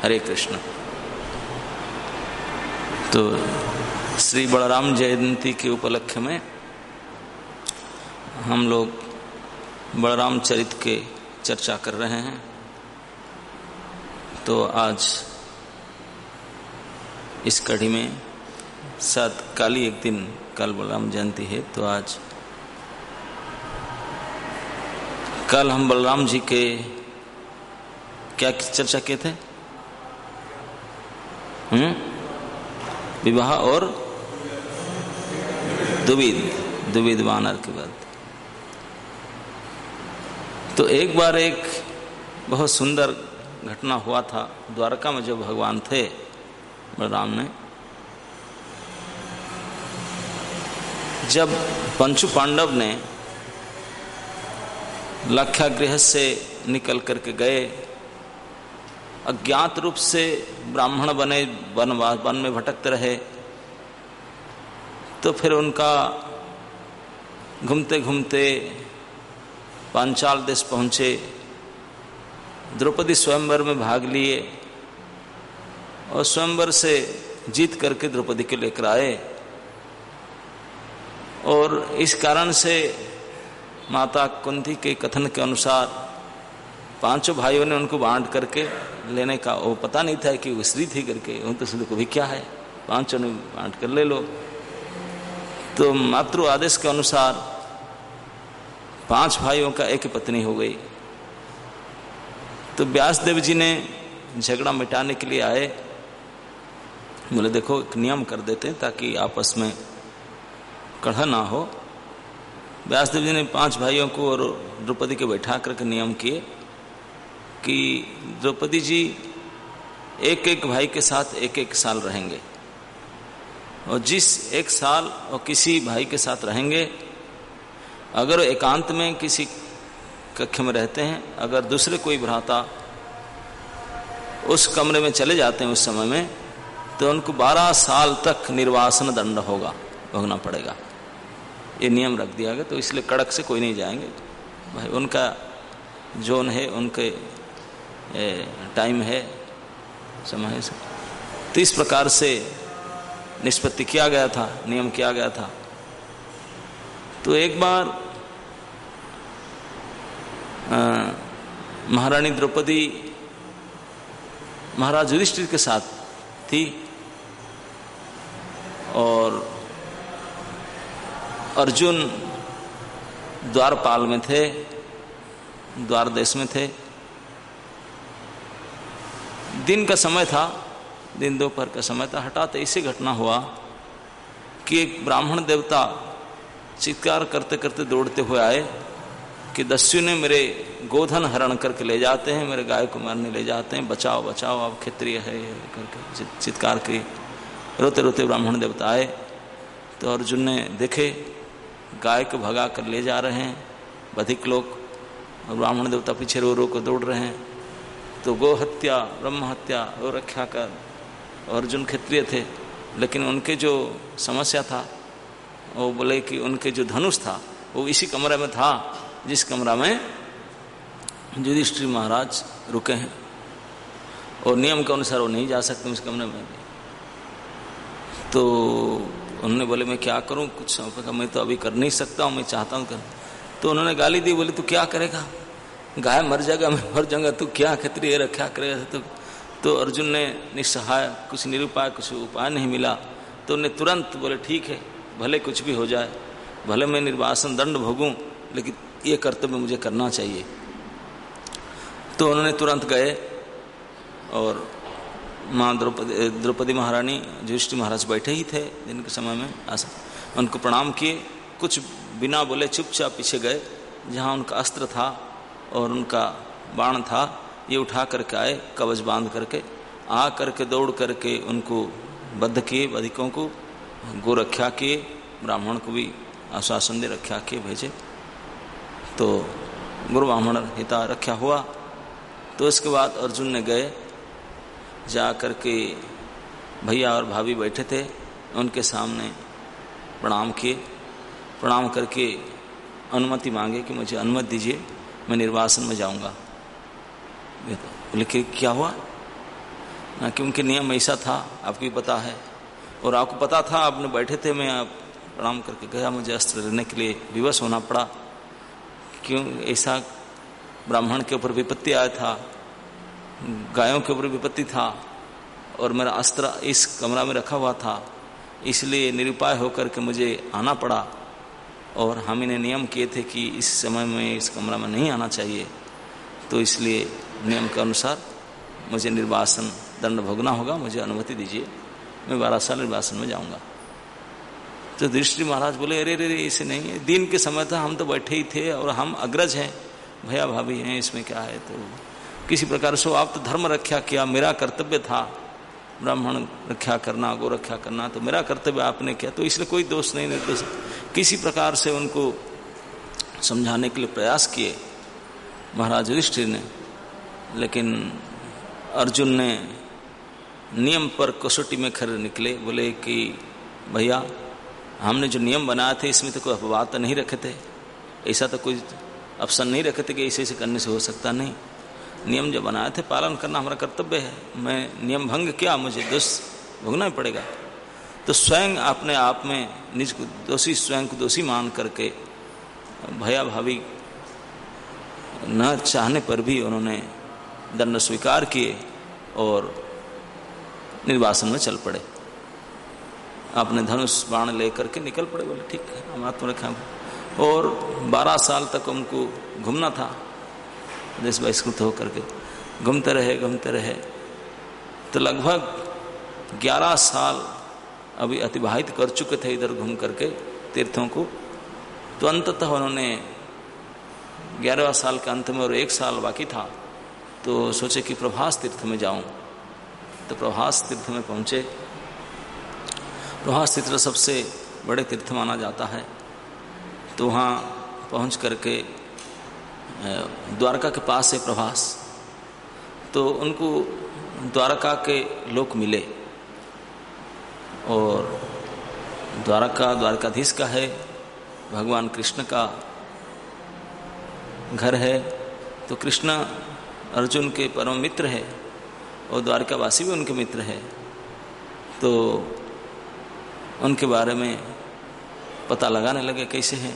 हरे कृष्ण। तो श्री बलराम जयंती के उपलक्ष्य में हम लोग बलराम चरित के चर्चा कर रहे हैं। तो आज इस कड़ी में साथ काली एक दिन, कल बलराम जयंती है, तो आज कल हम बलराम जी के क्या चर्चा किए थे? विवाह और द्विविध वानर के बाद। तो एक बार एक बहुत सुंदर घटना हुआ था। द्वारका में जो भगवान थे बलराम ने, जब पंचु पांडव ने लाक्षागृह से निकल करके गए, अज्ञात रूप से ब्राह्मण बने, वन में भटकते रहे, तो फिर उनका घूमते घूमते पांचाल देश पहुंचे, द्रौपदी स्वयंवर में भाग लिए और स्वयंवर से जीत करके द्रौपदी को लेकर आए। और इस कारण से माता कुंती के कथन के अनुसार पांचों भाइयों ने उनको बांट करके लेने का, वो पता नहीं था कि वो स्त्री थी करके, वो तो सुन को भी क्या है, पांचों ने बांट कर ले लो। तो मातृ आदेश के अनुसार 5 भाइयों का एक पत्नी हो गई। तो व्यासदेव जी ने झगड़ा मिटाने के लिए आए, बोले देखो एक नियम कर देते हैं ताकि आपस में कलह ना हो। व्यासदेव जी ने 5 भाइयों को और द्रौपदी को बैठा करके नियम किए कि द्रौपदी जी एक एक भाई के साथ एक एक साल रहेंगे, और जिस एक साल और किसी भाई के साथ रहेंगे, अगर एकांत में किसी कक्ष में रहते हैं, अगर दूसरे कोई भ्राता उस कमरे में चले जाते हैं उस समय में, तो उनको 12 साल तक निर्वासन दंड होगा, भोगना पड़ेगा। ये नियम रख दिया गया। तो इसलिए कड़क से कोई नहीं जाएंगे भाई, उनका जोन है, उनके टाइम है, समय से। तो इस प्रकार से निष्पत्ति किया गया था, नियम किया गया था। तो एक बार महारानी द्रौपदी महाराज युधिष्ठिर के साथ थी और अर्जुन द्वारपाल में थे, द्वार देश में थे। दिन का समय था, दिन दोपहर का समय था। हठात ऐसी घटना हुआ कि एक ब्राह्मण देवता चित्कार करते करते दौड़ते हुए आए कि दस्यु ने मेरे गोधन हरण करके ले जाते हैं, मेरे गाय को मारने ले जाते हैं, बचाओ बचाओ, आप क्षत्रिय है करके चित्कार की। रोते रोते ब्राह्मण देवता आए तो अर्जुन ने देखे गाय को भगा कर ले जा रहे हैं बधिक लोग, और ब्राह्मण देवता पीछे रो रो को दौड़ रहे हैं। तो गो हत्या, ब्रह्म हत्या और रक्षा कर। अर्जुन क्षत्रिय थे, लेकिन उनके जो समस्या था वो बोले कि उनके जो धनुष था वो इसी कमरे में था जिस कमरा में युधिष्ठिर महाराज रुके हैं, और नियम के अनुसार वो नहीं जा सकते उस कमरे में। तो उन्होंने बोले मैं क्या करूं, कुछ मैं तो अभी कर नहीं सकता हूं, मैं चाहता हूं कर। तो उन्होंने गाली दी, बोले तू क्या करेगा, गाय मर जाएगा, मैं मर जाऊंगा, तू क्या क्षत्रिय रक्षा करेगा। तो अर्जुन ने निस्सहाय, कुछ निरुपाय, कुछ उपाय नहीं मिला, तो उन्हें तुरंत बोले ठीक है, भले कुछ भी हो जाए, भले मैं निर्वासन दंड भोगूं, लेकिन ये कर्तव्य मुझे करना चाहिए। तो उन्होंने तुरंत गए और माँ द्रौपदी महारानी, युधिष्ठिर महाराज बैठे ही थे दिन के समय में, उनको प्रणाम किए, कुछ बिना बोले चुपचाप पीछे गए जहाँ उनका अस्त्र था और उनका बाण था, ये उठा करके आए, कवच बांध करके आ करके दौड़ करके उनको बद्ध किए, बधिकों को गो रक्षा किए, ब्राह्मण को भी आश्वासन दे रक्षा किए, भेजे। तो गुरु ब्राह्मण हिता रक्षा हुआ। तो इसके बाद अर्जुन ने गए, जा करके भैया और भाभी बैठे थे, उनके सामने प्रणाम किए, प्रणाम करके अनुमति मांगे कि मुझे अनुमति दीजिए, मैं निर्वासन में जाऊंगा। बोले कि क्या हुआ? क्योंकि नियम ऐसा था, आपको भी पता है, और आपको पता था, आपने बैठे थे, मैं आप प्रणाम करके गया, मुझे अस्त्र लेने के लिए विवश होना पड़ा। क्यों? ऐसा ब्राह्मण के ऊपर विपत्ति आया था, गायों के ऊपर विपत्ति था, और मेरा अस्त्र इस कमरा में रखा हुआ था, इसलिए निरुपाय होकर के मुझे आना पड़ा। और हम इन्हें नियम किए थे कि इस समय में इस कमरा में नहीं आना चाहिए, तो इसलिए नियम के अनुसार मुझे निर्वासन दंड भोगना होगा, मुझे अनुमति दीजिए, मैं 12 साल निर्वासन में जाऊंगा। तो युधिष्ठिर महाराज बोले, अरे रे ऐसे नहीं है, दिन के समय था, हम तो बैठे ही थे और हम अग्रज हैं, भैया भाभी हैं, इसमें क्या है। तो किसी प्रकार से आप तो धर्म रक्षा किया, मेरा कर्तव्य था ब्राह्मण रक्षा करना, गो रक्षा करना, तो मेरा कर्तव्य आपने किया, तो इसलिए कोई दोष नहीं, निर्दोष। किसी प्रकार से उनको समझाने के लिए प्रयास किए महाराज युधिष्ठिर ने, लेकिन अर्जुन ने नियम पर कसौटी में खड़े निकले। बोले कि भैया, हमने जो नियम बनाए थे इसमें तो कोई अपवाद तो नहीं रखे थे, ऐसा तो कोई ऑप्शन नहीं रखे थे कि ऐसे ऐसे करने से हो सकता नहीं। नियम जो बनाए थे पालन करना हमारा कर्तव्य है, मैं नियम भंग किया, मुझे दोष भोगना ही पड़ेगा। तो स्वयं अपने आप में निज को दोषी, स्वयं को दोषी मान करके भैया भाभी न चाहने पर भी उन्होंने दंड स्वीकार किए और निर्वासन में चल पड़े। अपने धनुष बाण लेकर के निकल पड़े, बोले ठीक है हम आत्मरक्षा। और 12 साल तक उनको घूमना था, देश बहिष्कृत होकर के घूमते रहे। तो लगभग 11 साल अभी अतिबाहित कर चुके थे इधर घूम करके तीर्थों को। तो अंततः उन्होंने 11वें साल के अंत में और 1 साल बाकी था, तो सोचे कि प्रभास तीर्थ में जाऊं। तो प्रभास तीर्थ में पहुंचे। प्रभास तीर्थ सबसे बड़े तीर्थ माना जाता है। तो वहाँ पहुंच करके द्वारका के पास है प्रभास, तो उनको द्वारका के लोग मिले। और द्वारकाधीश का है, भगवान कृष्ण का घर है। तो कृष्ण अर्जुन के परम मित्र है और द्वारकावासी भी उनके मित्र है। तो उनके बारे में पता लगाने लगे कैसे हैं।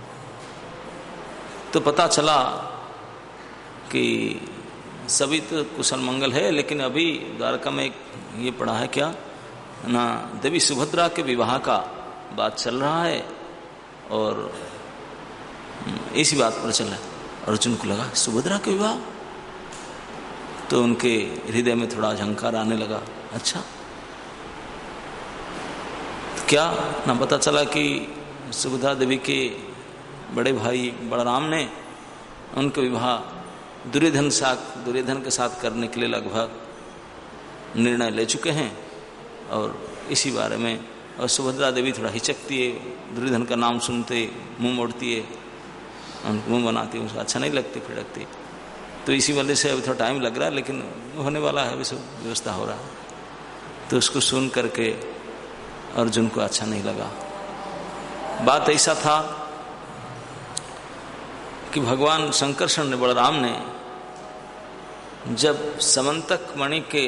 तो पता चला कि सभी तो कुशल मंगल है, लेकिन अभी द्वारका में एक ये पड़ा है क्या ना, देवी सुभद्रा के विवाह का बात चल रहा है और इसी बात पर चला। अर्जुन को लगा सुभद्रा के विवाह, तो उनके हृदय में थोड़ा झंकार आने लगा। अच्छा तो क्या ना, पता चला कि सुभद्रा देवी के बड़े भाई बलराम ने उनका विवाह दुर्योधन के साथ करने के लिए लगभग निर्णय ले चुके हैं। और इसी बारे में, और सुभद्रा देवी थोड़ा हिचकती है, दुर्योधन का नाम सुनते मुंह मोड़ती है, उनको मुंह बनाती है, उसको अच्छा नहीं लगती, फिड़कती। तो इसी वजह से अभी थोड़ा टाइम लग रहा है, लेकिन होने वाला है, अभी सब व्यवस्था हो रहा है। तो उसको सुन करके अर्जुन को अच्छा नहीं लगा। बात ऐसा था कि भगवान शंकरषण ने, बलराम ने, जब समंतक मणि के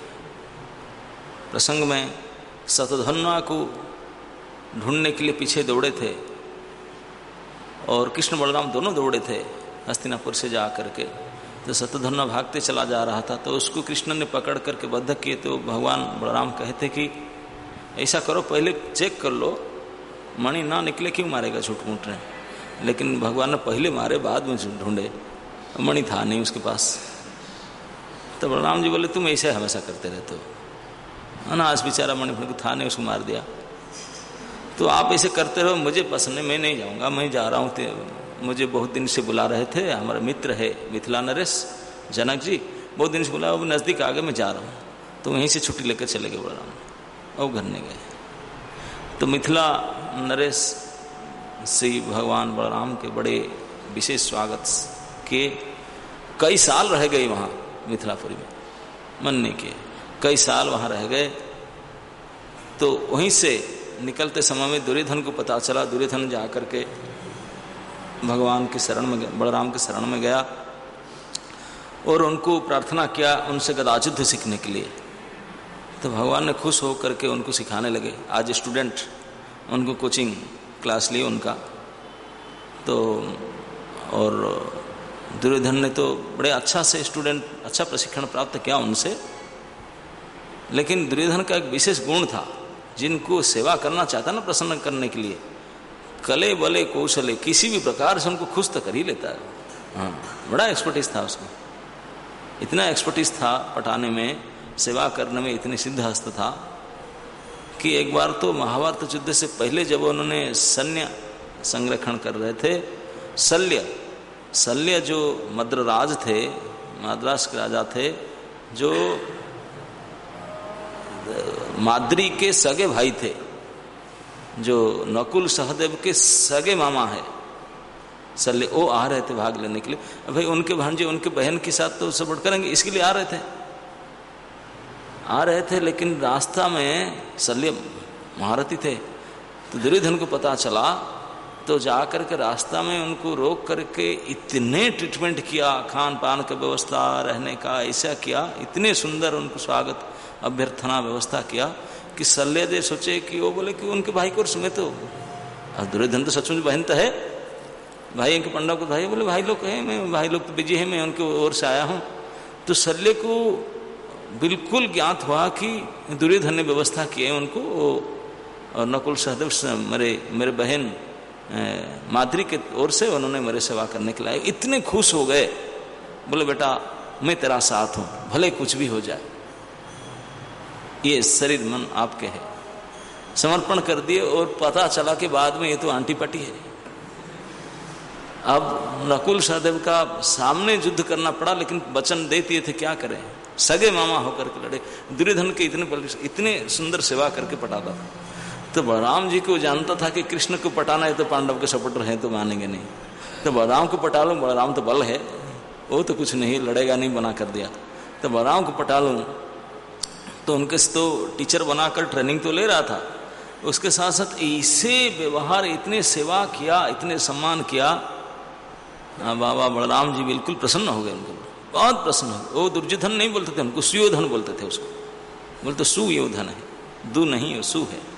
प्रसंग में शतधन्वा को ढूंढने के लिए पीछे दौड़े थे और कृष्ण बलराम दोनों दौड़े थे हस्तिनापुर से जा करके, तो शतधन्वा भागते चला जा रहा था। तो उसको कृष्ण ने पकड़ करके बद्ध किए। तो भगवान बलराम कहते कि ऐसा करो, पहले चेक कर लो, मणि ना निकले क्यों मारेगा झूठ मूठ रहे। लेकिन भगवान ने पहले मारे, बाद में ढूंढे, मणि था नहीं उसके पास। तो बलराम जी बोले तुम ऐसे हमेशा करते रहते हो ना, आज बेचारा मणि को था नहीं, उसको मार दिया। तो आप ऐसे करते रहो, मुझे पसंद है, मैं नहीं जाऊंगा, मैं जा रहा हूँ। मुझे बहुत दिन से बुला रहे थे, हमारे मित्र है मिथिला नरेश जनक जी, बहुत दिन से बुला, वो नज़दीक आ गए, मैं जा रहा हूँ। तो वहीं से छुट्टी लेकर चले गए बलराम, और घर नहीं गए। तो मिथिला नरेश से भगवान बलराम के बड़े विशेष स्वागत किए। कई साल रह गए वहाँ मिथिलापुरी में, मन नहीं किए, कई साल वहाँ रह गए। तो वहीं से निकलते समय में दुर्योधन को पता चला। दुर्योधन जा करके भगवान के शरण में, बलराम के शरण में गया और उनको प्रार्थना किया उनसे गदायुद्ध सीखने के लिए। तो भगवान ने खुश होकर के उनको सिखाने लगे। आज स्टूडेंट उनको कोचिंग क्लास ली उनका, तो और दुर्योधन ने तो बड़े अच्छा से स्टूडेंट अच्छा प्रशिक्षण प्राप्त किया उनसे। लेकिन दुर्योधन का एक विशेष गुण था, जिनको सेवा करना चाहता ना प्रसन्न करने के लिए, कले बले कौशले किसी भी प्रकार से उनको खुश तो कर ही लेता है। हाँ, बड़ा एक्सपर्टीज था उसको, इतना एक्सपर्टीज था पटाने में, सेवा करने में इतनी सिद्ध हस्त था कि एक बार तो महाभारत युद्ध से पहले जब उन्होंने सैन्य संरक्षण कर रहे थे, शल्य जो मद्रराज थे, मद्रास के राजा थे, जो माद्री के सगे भाई थे, जो नकुल सहदेव के सगे मामा है शल्य, वो आ रहे थे भाग लेने के लिए। भाई उनके भांजे उनके बहन के साथ तो सपोर्ट करेंगे, इसके लिए आ रहे थे। लेकिन रास्ता में शल्य महारथी थे, तो दुर्योधन को पता चला, तो जाकर के रास्ता में उनको रोक करके इतने ट्रीटमेंट किया, खान पान का व्यवस्था, रहने का ऐसा किया, इतने सुंदर उनको स्वागत अभ्यर्थना व्यवस्था किया कि शल्यदेव सोचे कि वो बोले कि उनके भाई को सुने तो, दुर्योधन तो सचमुच बहन तो है, भाई इनके पांडव को भाई, बोले भाई लोग है, मैं भाई लोग तो बिजी है, मैं उनके ओर से आया हूँ। तो शल्य को बिल्कुल ज्ञात हुआ कि दुर्योधन ने व्यवस्था की है उनको, और नकुल सहदेव मेरे बहन माद्री के ओर से उन्होंने मेरे सेवा करने के लिए, इतने खुश हो गए, बोले बेटा मैं तेरा साथ हूं, भले कुछ भी हो जाए, ये शरीर मन आपके है, समर्पण कर दिए। और पता चला कि बाद में ये तो आंटी पटी है। अब नकुल सहदेव का सामने युद्ध करना पड़ा, लेकिन वचन दे दिए थे, क्या करें, सगे मामा होकर के लड़े। दुर्योधन के इतने सुंदर सेवा करके पटाता था। तो बलराम जी को जानता था कि कृष्ण को पटाना है तो पांडव के सपोर्टर हैं तो मानेंगे नहीं, तो बलराम को पटा लूं, बलराम तो बल है, वो तो कुछ नहीं लड़ेगा नहीं, बना कर दिया। तो बलराम को पटा लूं, तो उनके तो टीचर बनाकर ट्रेनिंग तो ले रहा था, उसके साथ साथ ऐसे व्यवहार, इतने सेवा किया, इतने सम्मान किया। बाबा बलराम जी बिल्कुल प्रसन्न हो गए, उनको बहुत प्रसन्न हो। वो दुर्योधन नहीं बोलते थे उनको, सुयोधन बोलते थे उसको, बोलते सुयोधन है, दू नहीं है, सु है,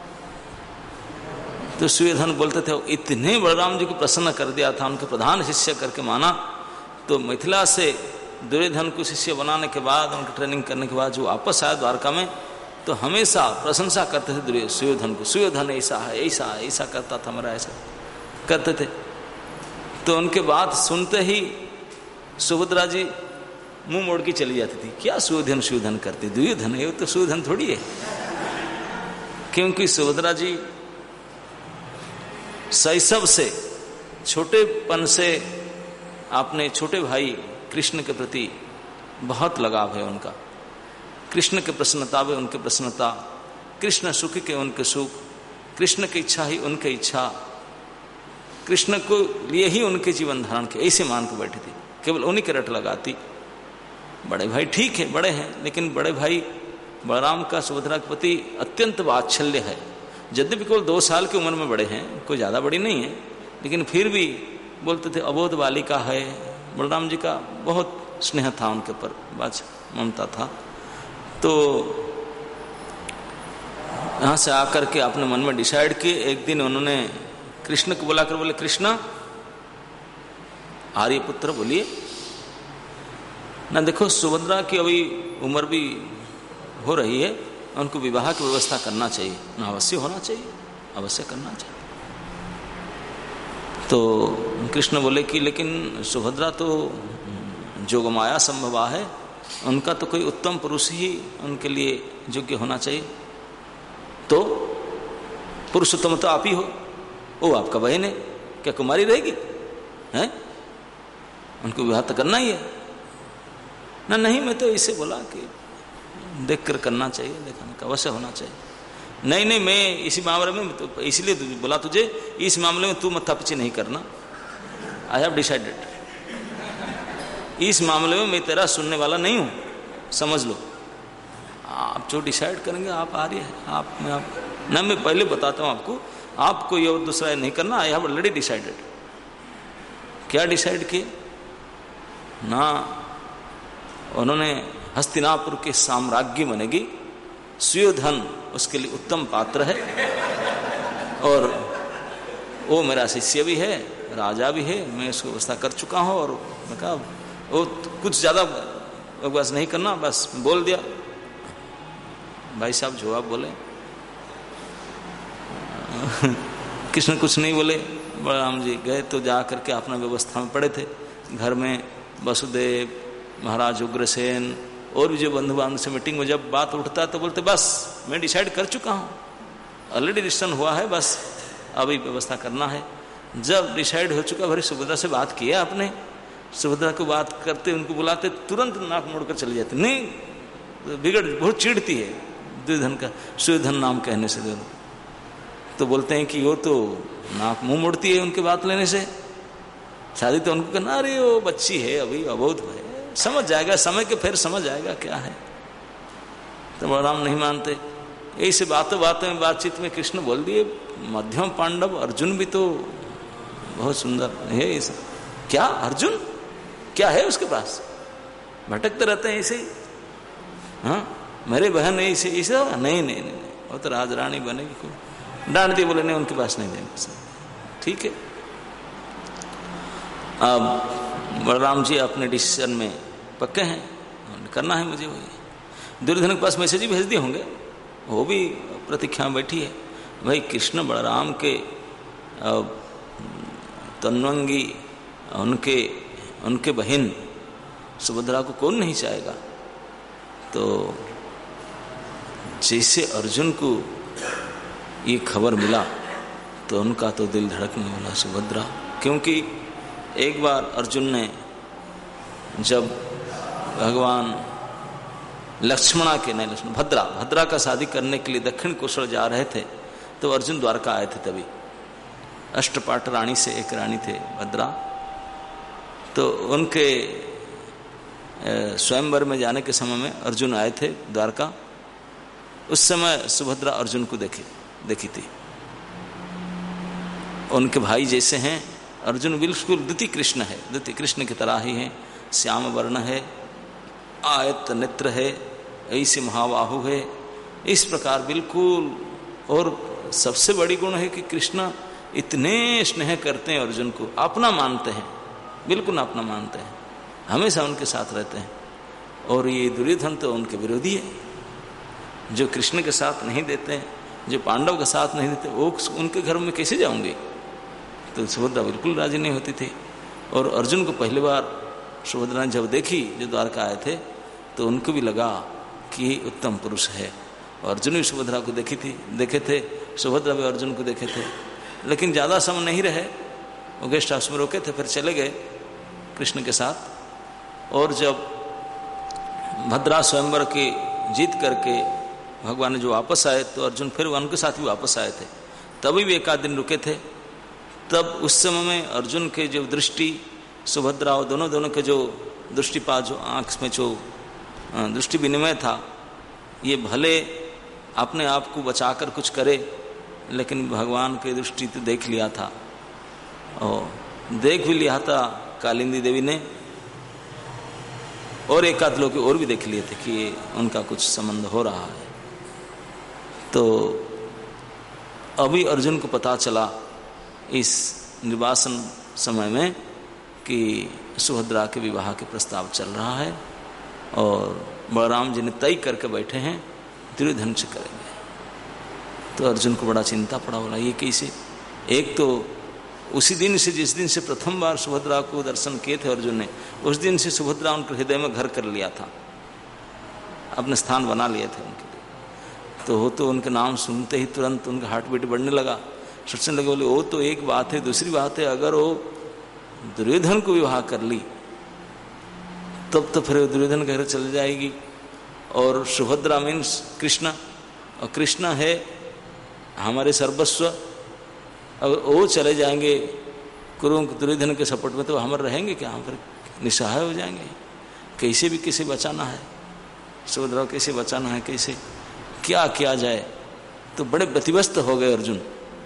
तो सुयोधन बोलते थे। इतने बलराम जी को प्रसन्न कर दिया था, उनके प्रधान शिष्य करके माना। तो मिथिला से दुर्योधन को शिष्य बनाने के बाद, उनकी ट्रेनिंग करने के बाद जो वापस आया द्वारका में, तो हमेशा प्रशंसा करते थे सुयोधन को, सुयोधन ऐसा है, ऐसा ऐसा करता था, मेरा ऐसा करते थे। तो उनके बात सुनते ही सुभद्रा जी मुंह मोड़ के चली जाती थी, क्या सुयोधन सुयोधन करते, दुर्योधन है, वो तो सुयोधन थोड़ी है। क्योंकि सुभद्रा जी शैशव से, छोटेपन से आपने छोटे भाई कृष्ण के प्रति बहुत लगाव है उनका, कृष्ण के प्रसन्नता में उनके प्रसन्नता, कृष्ण सुख के उनके सुख, कृष्ण की इच्छा ही उनकी इच्छा, कृष्ण को लिए ही उनके जीवन धारण के, ऐसे मान के बैठी थी, केवल उन्हीं के रट लगाती। बड़े भाई ठीक है, बड़े हैं, लेकिन बड़े भाई बलराम का सुभद्रा के प्रति अत्यंत वात्सल्य है। यद्यपि केवल 2 साल की उम्र में बड़े हैं, कोई ज़्यादा बड़ी नहीं है, लेकिन फिर भी बोलते थे अबोध बालिका है। बलराम जी का बहुत स्नेह था उनके ऊपर, बस ममता था। तो यहाँ से आकर के अपने मन में डिसाइड किए। एक दिन उन्होंने कृष्ण को बुलाकर बोले, कृष्ण आर्यपुत्र बोलिए ना, देखो सुभद्रा की अभी उम्र भी हो रही है, उनको विवाह की व्यवस्था करना चाहिए ना, अवश्य होना चाहिए, अवश्य करना चाहिए। तो कृष्ण बोले कि लेकिन सुभद्रा तो जोगमाया संभवा है, उनका तो कोई उत्तम पुरुष ही उनके लिए योग्य होना चाहिए। तो पुरुषोत्तम तो आप ही हो, वो आपका बहन है, क्या कुमारी रहेगी हैं? उनको विवाह तो करना ही है ना। नहीं, मैं तो इसे बोला कि देख कर करना चाहिए, देखने का अवश्य होना चाहिए। नहीं, मैं इसी मामले में तो इसलिए बोला तुझे, इस मामले में तू मत्थापची नहीं करना, आई हैव डिसाइडेड, इस मामले में मैं तेरा सुनने वाला नहीं हूं, समझ लो। आप जो डिसाइड करेंगे, आप आ रही है, आप ना, मैं पहले बताता हूं आपको ये दूसरा नहीं करना, आई हैव ऑलरेडी डिसाइडेड। क्या डिसाइड किए ना, उन्होंने हस्तिनापुर के साम्राज्ञी बनेगी सुयोधन उसके लिए उत्तम पात्र है, और वो मेरा शिष्य भी है, राजा भी है, मैं उसको व्यवस्था कर चुका हूँ। और मैं कहा वो कुछ ज़्यादा बस नहीं करना, बस बोल दिया। भाई साहब जो आप बोले। कृष्ण कुछ नहीं बोले। बलराम जी गए तो जा करके अपना व्यवस्था में पड़े थे। घर में वसुदेव, महाराज उग्रसेन और भी जो बंधु बांधव से मीटिंग में जब बात उठता है तो बोलते बस मैं डिसाइड कर चुका हूँ, ऑलरेडी डिसीजन हुआ है, बस अभी व्यवस्था करना है। जब डिसाइड हो चुका, भरी सुभद्रा से बात किया आपने? सुभद्रा को बात करते उनको बुलाते तुरंत नाक मोड़कर चले जाते, नहीं बिगड़ बहुत चिढ़ती है दुर्योधन का, सुयोधन नाम कहने से। तो बोलते हैं कि वो तो नाक मुंह मोड़ती है उनकी बात लेने से। शादी तो उनको कहना अरे वो बच्ची है, अभी अबोध है, समझ जाएगा, समय के फिर समझ आएगा क्या है। तो बलराम नहीं मानते। ऐसे बातों बातों में बातचीत में कृष्ण बोल दिए मध्यम पांडव अर्जुन भी तो बहुत सुंदर है। क्या अर्जुन क्या है उसके पास? भटकते रहते हैं ऐसे। हाँ मेरे बहन ऐसे ऐसे होगा? नहीं नहीं नहीं, वो तो राजरानी बनेगी। कोई डांट दिए, बोले नहीं उनके पास नहीं देंगे। ठीक है। अब बलराम जी अपने डिसीजन में पक्के हैं, करना है मुझे वही। दुर्योधन के पास मैसेज ही भेज दिए होंगे, वो भी प्रतीक्षा में बैठी है। भाई कृष्ण बलराम के तन्वंगी उनके बहन सुभद्रा को कौन नहीं चाहेगा। तो जैसे अर्जुन को ये खबर मिला तो उनका तो दिल धड़कने वाला सुभद्रा, क्योंकि एक बार अर्जुन ने जब भगवान लक्ष्मणा के नहीं लक्ष्मण भद्रा का शादी करने के लिए दक्षिण कुशल जा रहे थे, तो अर्जुन द्वारका आए थे। तभी अष्टपाट रानी से एक रानी थे भद्रा, तो उनके स्वयंवर में जाने के समय में अर्जुन आए थे द्वारका। उस समय सुभद्रा अर्जुन को देखी थी। उनके भाई जैसे हैं, अर्जुन बिल्कुल द्वितीय कृष्ण है, द्वितीय कृष्ण की तरह ही है। श्याम वर्ण है, आयत नेत्र है, ऐसे महाबाहु है, इस प्रकार बिल्कुल। और सबसे बड़ी गुण है कि कृष्ण इतने स्नेह करते हैं अर्जुन को, अपना मानते हैं, बिल्कुल अपना मानते हैं, हमेशा उनके साथ रहते हैं। और ये दुर्योधन तो उनके विरोधी है, जो कृष्ण के साथ नहीं देते हैं, जो पांडव के साथ नहीं देते, वो उनके घर में कैसे जाऊंगे। तो सुभद्रा बिल्कुल राजी नहीं होती थी। और अर्जुन को पहली बार सुभद्रा ने जब देखी, जो द्वारका आए थे, तो उनको भी लगा कि उत्तम पुरुष है। और अर्जुन भी सुभद्रा को देखे थे, सुभद्रा भी अर्जुन को देखे थे। लेकिन ज़्यादा समय नहीं रहे, वो गेस्ट हाउस में रोके थे, फिर चले गए कृष्ण के साथ। और जब भद्रा स्वयंवर की जीत करके भगवान ने जो वापस आए, तो अर्जुन फिर उनके साथ भी वापस आए थे। तभी भी एक आध दिन रुके थे। तब उस समय में अर्जुन के जो दृष्टि, सुभद्रा और दोनों के जो दृष्टिपात, जो आँख में जो दृष्टि विनिमय था, ये भले अपने आप को बचाकर कुछ करे, लेकिन भगवान की दृष्टि तो देख लिया था। और देख भी लिया था कालिंदी देवी ने, और एक आध लोग और भी देख लिए थे कि उनका कुछ संबंध हो रहा है। तो अभी अर्जुन को पता चला इस निर्वासन समय में कि सुभद्रा के विवाह के प्रस्ताव चल रहा है, और बलराम जी ने तय करके बैठे हैं दुर्योधन से करेंगे। तो अर्जुन को बड़ा चिंता पड़ा, बोला ये कैसे। एक तो उसी दिन से, जिस दिन से प्रथम बार सुभद्रा को दर्शन किए थे अर्जुन ने, उस दिन से सुभद्रा उनके हृदय में घर कर लिया था, अपने स्थान बना लिए थे उनके लिए। तो वो तो उनके नाम सुनते ही तुरंत उनका हार्ट बीट बढ़ने लगा, सोचने लगे, बोले वो तो एक बात है, दूसरी बात है अगर वो दुर्योधन को विवाह कर ली तब तो फिर दुर्योधन के घर चली जाएगी। और सुभद्रा मीन्स कृष्ण, और कृष्ण है हमारे सर्वस्व। अगर वो चले जाएंगे दुर्योधन के सपोर्ट में, तो हम रहेंगे क्या, हम फिर निसहाय हो जाएंगे। कैसे भी कैसे बचाना है सुभद्रा, कैसे बचाना है, कैसे क्या किया जाए। तो बड़े व्यतिव्यस्त हो गए अर्जुन।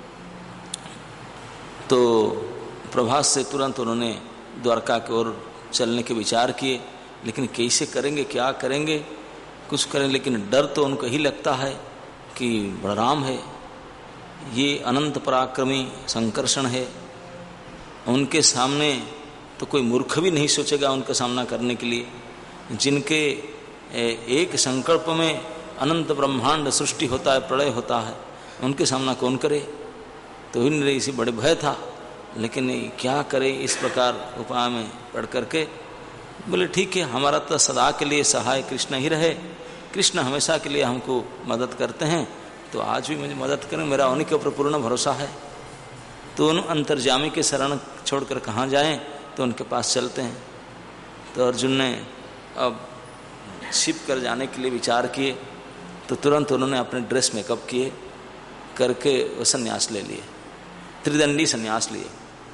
तो प्रभास से तुरंत उन्होंने द्वारका की ओर चलने के विचार किए, लेकिन कैसे करेंगे, क्या करेंगे, कुछ करें, लेकिन डर तो उनको ही लगता है कि बलराम है, ये अनंत पराक्रमी संकर्षण है, उनके सामने तो कोई मूर्ख भी नहीं सोचेगा उनका सामना करने के लिए, जिनके एक संकल्प में अनंत ब्रह्मांड सृष्टि होता है, प्रलय होता है, उनके सामना कौन करे। तो इन इसी बड़े भय था, लेकिन क्या करे, इस प्रकार उपाय में पढ़ करके बोले ठीक है, हमारा तो सदा के लिए सहाय कृष्ण ही रहे, कृष्ण हमेशा के लिए हमको मदद करते हैं, तो आज भी मुझे मदद करें, मेरा उन्हीं के ऊपर पूर्ण भरोसा है। तो उन अंतर्जामी के शरण छोड़कर कहाँ जाएं, तो उनके पास चलते हैं। तो अर्जुन ने अब छिप कर जाने के लिए विचार किए, तो तुरंत उन्होंने अपने ड्रेस मेकअप किए करके वो संन्यास ले लिए, त्रिदंडी संन्यास लिए।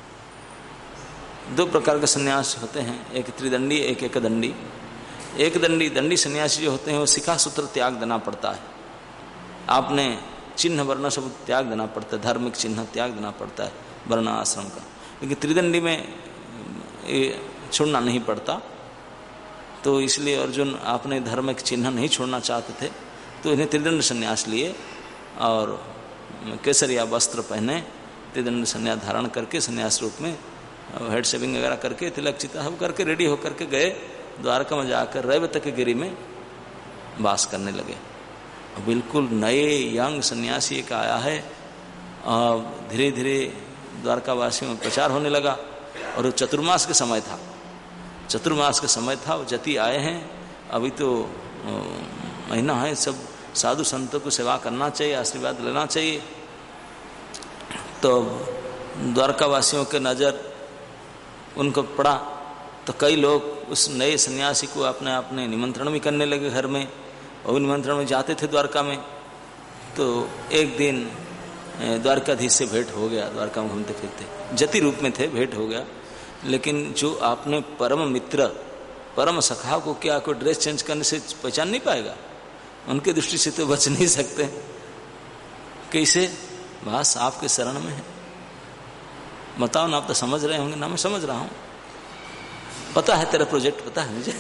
दो प्रकार के संन्यास होते हैं, एक त्रिदंडी, एक एकदंडी। एक दंडी सन्यासी जो होते हैं वो शिखा सूत्र त्याग देना पड़ता है, आपने चिन्ह वर्ण सब त्याग देना पड़ता है, धार्मिक चिन्ह त्याग देना पड़ता है वर्ण आश्रम का। लेकिन त्रिदंडी में छोड़ना नहीं पड़ता, तो इसलिए अर्जुन आपने धार्मिक चिन्ह नहीं छोड़ना चाहते थे, तो इन्हें त्रिदंड संन्यास लिए और केसरिया वस्त्र पहने, त्रिदंड संन्यास धारण करके संन्यास रूप में हेड शेविंग वगैरह करके तिलक चिता सब करके रेडी होकर के गए द्वारका में, जाकर रैवत गिरी में वास करने लगे। बिल्कुल नए यंग सन्यासी एक आया है, धीरे धीरे द्वारकावासियों में प्रचार होने लगा। और वो चतुर्मास के समय था, चतुर्मास का समय था, वो जति आए हैं, अभी तो महीना है, सब साधु संतों को सेवा करना चाहिए, आशीर्वाद लेना चाहिए। तो द्वारकावासियों के नज़र उनको पड़ा, तो कई लोग उस नए सन्यासी को अपने अपने निमंत्रण भी करने लगे घर में, और निमंत्रण में जाते थे द्वारका में। तो एक दिन द्वारकाधीश से भेंट हो गया, द्वारका में घूमते फिरते जति रूप में थे, भेंट हो गया। लेकिन जो आपने परम मित्र परम सखा को क्या कोई ड्रेस चेंज करने से पहचान नहीं पाएगा, उनके दृष्टि से तो बच नहीं सकते। कैसे? बस आपके शरण में है, बताओ ना, आप तो समझ रहे होंगे ना, मैं समझ रहा हूं, पता है तेरा प्रोजेक्ट, पता है मुझे।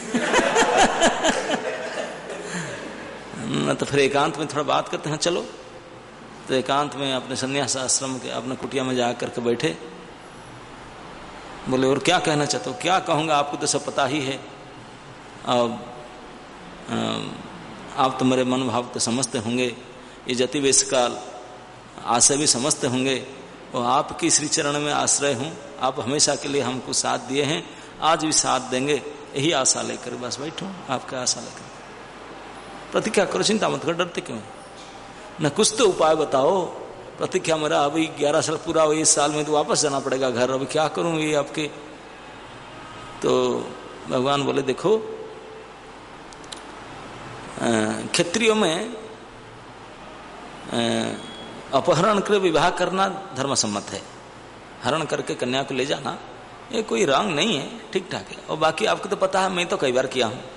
न तो फिर एकांत में थोड़ा बात करते हैं, चलो। तो एकांत में अपने संन्यास आश्रम के अपने कुटिया में जा करके बैठे, बोले और क्या कहना चाहते हो? क्या कहूँगा, आपको तो सब पता ही है, अब आप तो मेरे मन भाव तो समझते होंगे, ये जति वेश काल आशय भी समझते होंगे, और आपकी श्री चरण में आश्रय हूँ, आप हमेशा के लिए हमको साथ दिए हैं, आज भी साथ देंगे, यही आशा लेकर बस बैठो, आपका आशा लेकर। प्रतिज्ञा करो, चिंता मत करो, डरते क्यों? न कुछ तो उपाय बताओ। प्रतिज्ञा मेरा अभी 11 साल पूरा हो, इस साल में तो वापस जाना पड़ेगा घर, अभी क्या करूं ये आपके। तो भगवान बोले देखो, क्षत्रियों में अपहरण कर विवाह करना धर्म सम्मत है, हरण करके कन्या को ले जाना ये कोई रंग नहीं है, ठीक ठाक है। और बाकी आपको तो पता है, मैं तो कई बार किया हूं।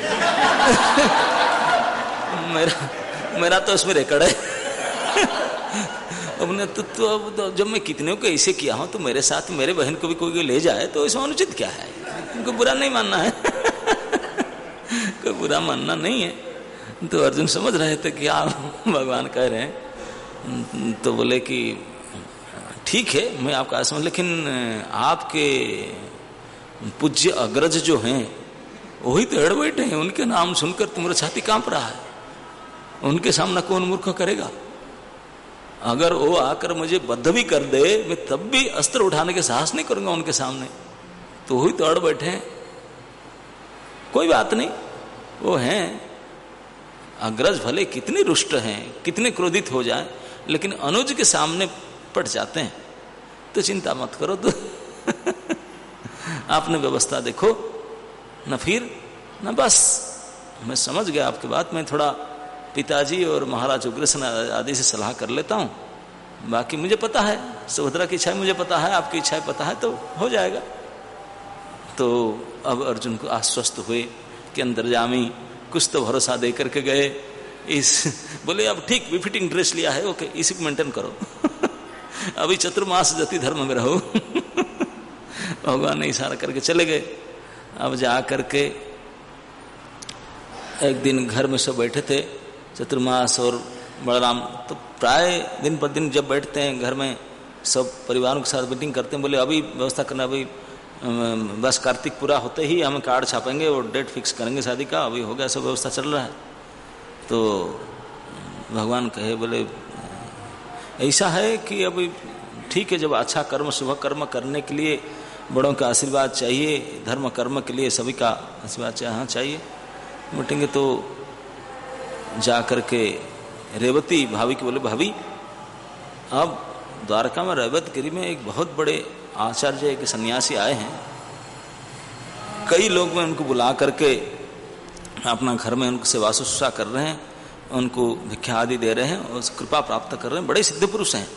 मेरा तो उसमें रिकॉर्ड है। अपने तो जब मैं कितने को ऐसे किया हूं, तो मेरे साथ मेरे बहन को भी कोई ले जाए तो इसमें अनुचित क्या है? उनको बुरा नहीं मानना है। कोई बुरा मानना नहीं है। तो अर्जुन समझ रहे थे कि आप भगवान कह रहे हैं, तो बोले कि ठीक है, मैं आपका समझ, लेकिन आपके पूज्य अग्रज जो हैं वही तो हेड बैठे हैं, उनके नाम सुनकर तुम्हारा छाती कांप रहा है, उनके सामना कौन मूर्ख करेगा? अगर वो आकर मुझे बद्ध भी कर दे, मैं तब भी अस्त्र उठाने के साहस नहीं करूंगा उनके सामने। तो वही तो अड़ बैठे हैं। कोई बात नहीं, वो हैं अग्रज, भले कितने रुष्ट हैं, कितने क्रोधित हो जाएं, लेकिन अनुज के सामने पट जाते हैं। तो चिंता मत करो, तो आपने व्यवस्था देखो न, फिर न, बस मैं समझ गया आपकी बात। मैं थोड़ा पिताजी और महाराज उग्रसेन आदि से सलाह कर लेता हूँ, बाकी मुझे पता है, सुभद्रा की इच्छा मुझे पता है, आपकी इच्छा पता है, तो हो जाएगा। तो अब अर्जुन को आश्वस्त हुए कि अंतर्यामी कुछ तो भरोसा दे करके गए। बोले अब ठीक, विफिटिंग ड्रेस लिया है, ओके, इसी को मेंटेन करो। अभी चतुर्मास जति धर्म में रहो। भगवान ने इशारा करके चले गए। अब जा करके एक दिन घर में सब बैठे थे, चतुर्मास और बलराम, तो प्राय दिन पर दिन जब बैठते हैं घर में सब परिवारों के साथ मीटिंग करते हैं, बोले अभी व्यवस्था करना, अभी बस कार्तिक पूरा होते ही हम कार्ड छापेंगे और डेट फिक्स करेंगे शादी का, अभी हो गया, सब व्यवस्था चल रहा है। तो भगवान कहे, बोले ऐसा है कि अभी ठीक है, जब अच्छा कर्म शुभ कर्म करने के लिए बड़ों का आशीर्वाद चाहिए, धर्म कर्म के लिए सभी का आशीर्वाद चाहिए। बैठेंगे तो जा कर के रेवती भाभी के बोले, भाभी अब द्वारका में रेवतगिरी में एक बहुत बड़े आचार्य एक सन्यासी आए हैं, कई लोग में उनको बुला करके अपना घर में उनको सेवा शुश्रूषा कर रहे हैं, उनको भिक्षा आदि दे रहे हैं और कृपा प्राप्त कर रहे हैं, बड़े सिद्ध पुरुष हैं।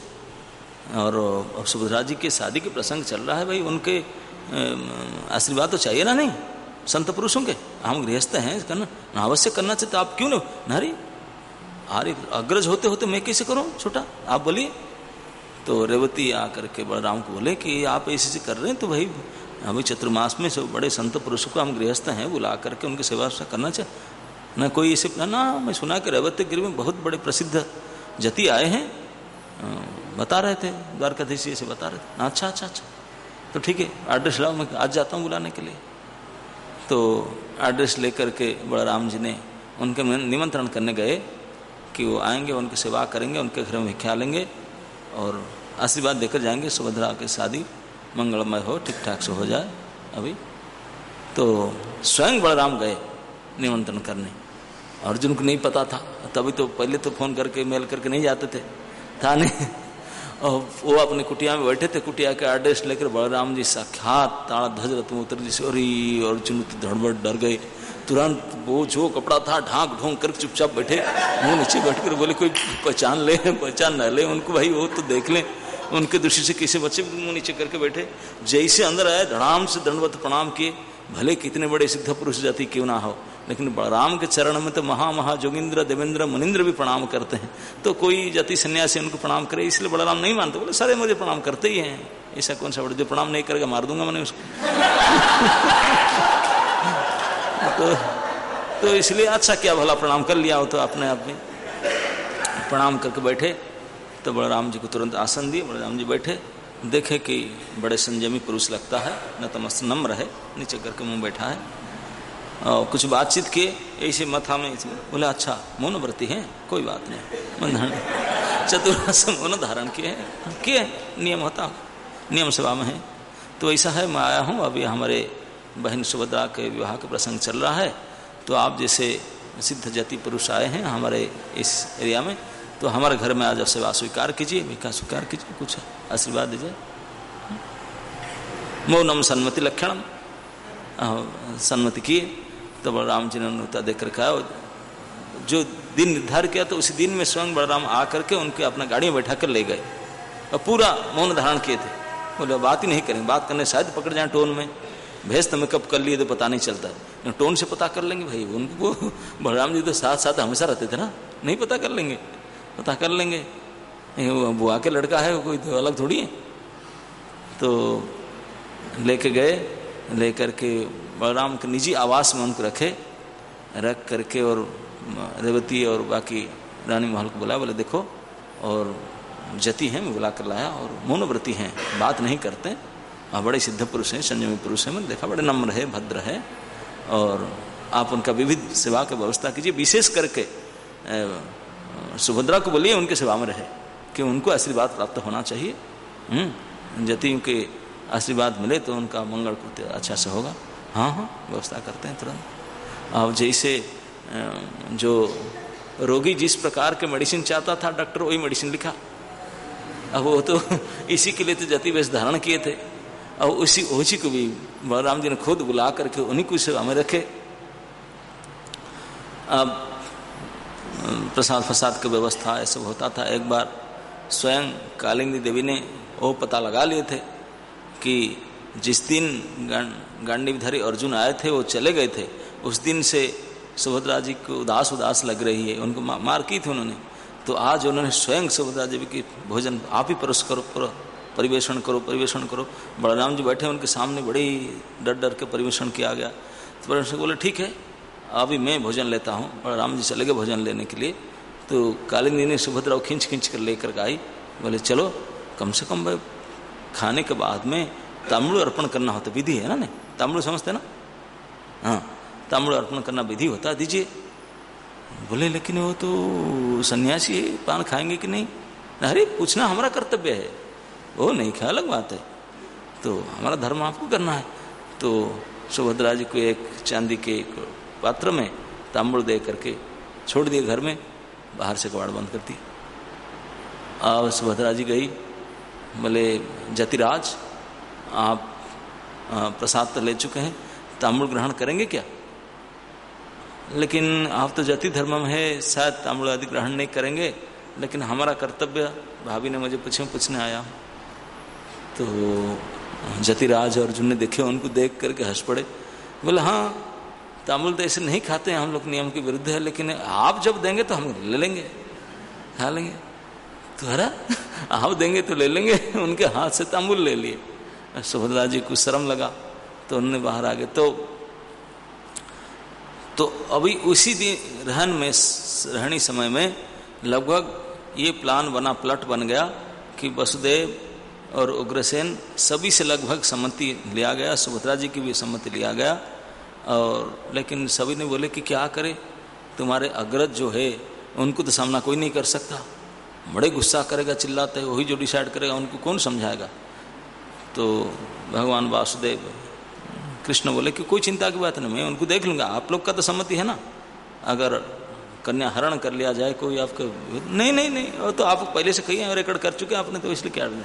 और सुभद्रा जी की शादी के प्रसंग चल रहा है, भाई उनके आशीर्वाद तो चाहिए ना, नहीं संत पुरुषों के, हम गृहस्थ हैं, करना अवश्य करना चाहिए, तो आप क्यों नहीं नारी, अरे अग्रज होते होते मैं कैसे करूं छोटा, आप बोलिए। तो रेवती आकर के बलराम को बोले कि आप ऐसे कर रहे हैं, तो भाई अभी चतुर्मास में सब बड़े संत पुरुषों को हम गृहस्थ हैं, बुला करके उनकी सेवा करना चाहिए ना, कोई ऐसे ना। मैं सुना कि रेवतगिरी में बहुत बड़े प्रसिद्ध जति आए हैं, बता रहे थे, द्वारकाधीश ऐसे बता रहे थे। अच्छा अच्छा अच्छा, तो ठीक है, एड्रेस लाओ, मैं आज जाता हूँ बुलाने के लिए। तो एड्रेस लेकर के बलराम जी ने उनके निमंत्रण करने गए कि वो आएंगे, उनकी सेवा करेंगे, उनके घर में भिक्षा लेंगे और आशीर्वाद देकर जाएंगे, सुभद्रा की शादी मंगलमय हो, ठीक ठाक से हो जाए। अभी तो स्वयं बलराम गए निमंत्रण करने, अर्जुन को नहीं पता था, तभी तो पहले तो फोन करके मेल करके नहीं जाते थे, था नहीं। और वो अपने कुटिया में बैठे थे, कुटिया का एड्रेस लेकर बलराम जी साक्षात ताड़ा ध्वज रथ में उतर, जैसे अरे अर्जुन तो धड़बड़ डर गए, तुरंत वो जो कपड़ा था ढांक ढोंक कर चुपचाप बैठे, मुंह नीचे बैठ कर बोले कोई पहचान ले, पहचान न ले उनको, भाई वो तो देख लें उनके दृष्टि से कैसे बच्चे मुंह नीचे करके बैठे। जैसे अंदर आए धड़ाम से दंडवत प्रणाम किए, भले कितने बड़े सिद्ध पुरुष जाति क्यों ना हो, लेकिन बलराम के चरण में तो महा जोगिंद्र देवेंद्र मुनिंद्र भी प्रणाम करते हैं, तो कोई जाति सन्यासी उनको प्रणाम करे, इसलिए बलराम नहीं मानते, बोले सारे मुझे प्रणाम करते ही हैं, ऐसा कौन सा बड़ा जो प्रणाम नहीं करेगा मार दूंगा मैंने उसको। तो इसलिए अच्छा क्या भला प्रणाम कर लिया हो, तो अपने आप में प्रणाम करके बैठे। तो बलराम जी को तुरंत आसन दिए, बलराम जी बैठे, देखे कि बड़े संयमी पुरुष लगता है, नतमस्त नम्र है, नीचे करके मुंह बैठा है, और कुछ बातचीत किए ऐसे मथा में, बोले अच्छा मौनव्रती हैं, कोई बात नहीं, चतुर्मास मौन धारण किए नियम होता, नियम सेवा में है। तो ऐसा है, मैं आया हूँ, अभी हमारे बहन सुभद्रा के विवाह का प्रसंग चल रहा है, तो आप जैसे सिद्ध जाति पुरुष आए हैं हमारे इस एरिया में, तो हमारे घर में आज सेवा स्वीकार कीजिए, भिक्षा स्वीकार कीजिए, कुछ आशीर्वाद दीजिए। मौनम सन्मति लक्षणम, सन्मति किए। तो बलराम जी ने अनुता देकर कहा, जो दिन निर्धारित किया तो उसी दिन में स्वयं बलराम आकर के उनके अपना गाड़ी में बैठा कर ले गए, और पूरा मौन धारण किए थे, बोले बात ही नहीं करेंगे, बात करने शायद पकड़ जाए टोन में, भेज तो मेकअप कर लिए तो पता नहीं चलता है, टोन से पता कर लेंगे भाई, उनको बलराम जी तो साथ साथ हमेशा रहते थे ना, नहीं पता कर लेंगे, पता कर लेंगे, बुआ के लड़का है, कोई तो अलग थोड़ी है। तो लेके गए, लेकर के बलराम के निजी आवास में उनको रख करके, और रेवती और बाकी रानी महल को बुलाया, बोले देखो, और जति हैं मैं बुला कर लाया, और मौनव्रती हैं, बात नहीं करते, और बड़े सिद्ध पुरुष हैं, संयमी पुरुष हैं, मैंने देखा बड़े नम्र है, भद्र है, और आप उनका विविध सेवा की व्यवस्था कीजिए, विशेष करके सुभद्रा को बोलिए उनके सेवा में रहे, कि उनको आशीर्वाद प्राप्त होना चाहिए, जतियों के आशीर्वाद मिले तो उनका मंगल कृत्य अच्छा से होगा। हाँ हाँ, व्यवस्था करते हैं तुरंत। अब जैसे जो रोगी जिस प्रकार के मेडिसिन चाहता था, डॉक्टर वही मेडिसिन लिखा, अब वो तो इसी के लिए तो जति वेश धारण किए थे, और उसी को भी बलराम जी ने खुद बुला करके उन्हीं को सेवा में रखे। अब प्रसाद की व्यवस्था ऐसा होता था। एक बार स्वयं कालिंदी देवी ने वो पता लगा लिए थे कि जिस दिन गांडीवधारी अर्जुन आए थे वो चले गए थे, उस दिन से सुभद्रा जी को उदास लग रही है, उनको मार की थी उन्होंने, तो आज उन्होंने स्वयं सुभद्रा देवी की भोजन आप ही परिवेषण करो। बलराम जी बैठे उनके सामने, बड़ी डर के परिवेषण किया गया। तो बलराम जी बोले ठीक है, अभी मैं भोजन लेता हूँ। और राम जी चले गए भोजन लेने के लिए। तो कालिंदी ने सुभद्रा को खींच खींच कर लेकर के आई। बोले चलो कम से कम भाई खाने के बाद में तांबूल अर्पण करना होता, विधि है ना, नहीं तांबूल समझते ना, हाँ तांबूल अर्पण करना विधि होता, दीजिए। बोले लेकिन वो तो सन्यासी है, पान खाएंगे कि नहीं? अरे पूछना हमारा कर्तव्य है, वो नहीं खाया अलग बात है, तो हमारा धर्म आपको करना है। तो सुभद्रा जी को एक चांदी के एक पात्र में तांबूल दे करके छोड़ दिए घर में, बाहर से कबाड़ बंद कर दी। अब सुभद्रा जी गई, बोले जतिराज आप प्रसाद तो ले चुके हैं, तांबूल ग्रहण करेंगे क्या? लेकिन आप तो जति धर्म में है, शायद तांबूल आदि ग्रहण नहीं करेंगे, लेकिन हमारा कर्तव्य, भाभी ने मुझे पूछने आया। तो जतिराज अर्जुन ने देखे, उनको देख करके हंस पड़े। बोले हाँ तांबूल तो ऐसे नहीं खाते हैं हम लोग, नियम के विरुद्ध है, लेकिन आप जब देंगे तो हम ले लेंगे, खा लेंगे। तो अरे आप देंगे तो ले लेंगे। उनके हाथ से तांबूल ले लिए। सुभद्रा जी को शर्म लगा तो उन्होंने बाहर आ गए। तो अभी उसी दिन रहनी समय में लगभग ये प्लान बना, प्लट बन गया कि वसुदेव और उग्रसेन सभी से लगभग सम्मति लिया गया, सुभद्रा जी की भी सम्मति लिया गया। और लेकिन सभी ने बोले कि क्या करें, तुम्हारे अग्रज जो है उनको तो सामना कोई नहीं कर सकता, बड़े गुस्सा करेगा, चिल्लाते है, वही जो डिसाइड करेगा उनको कौन समझाएगा। तो भगवान वासुदेव कृष्ण बोले कि कोई चिंता की बात नहीं, मैं उनको देख लूँगा, आप लोग का तो सम्मति है ना, अगर कन्या हरण कर लिया जाए कोई आपको, नहीं नहीं नहीं वो तो आप पहले से कही रिकॉर्ड कर चुके हैं आपने, तो इसलिए क्या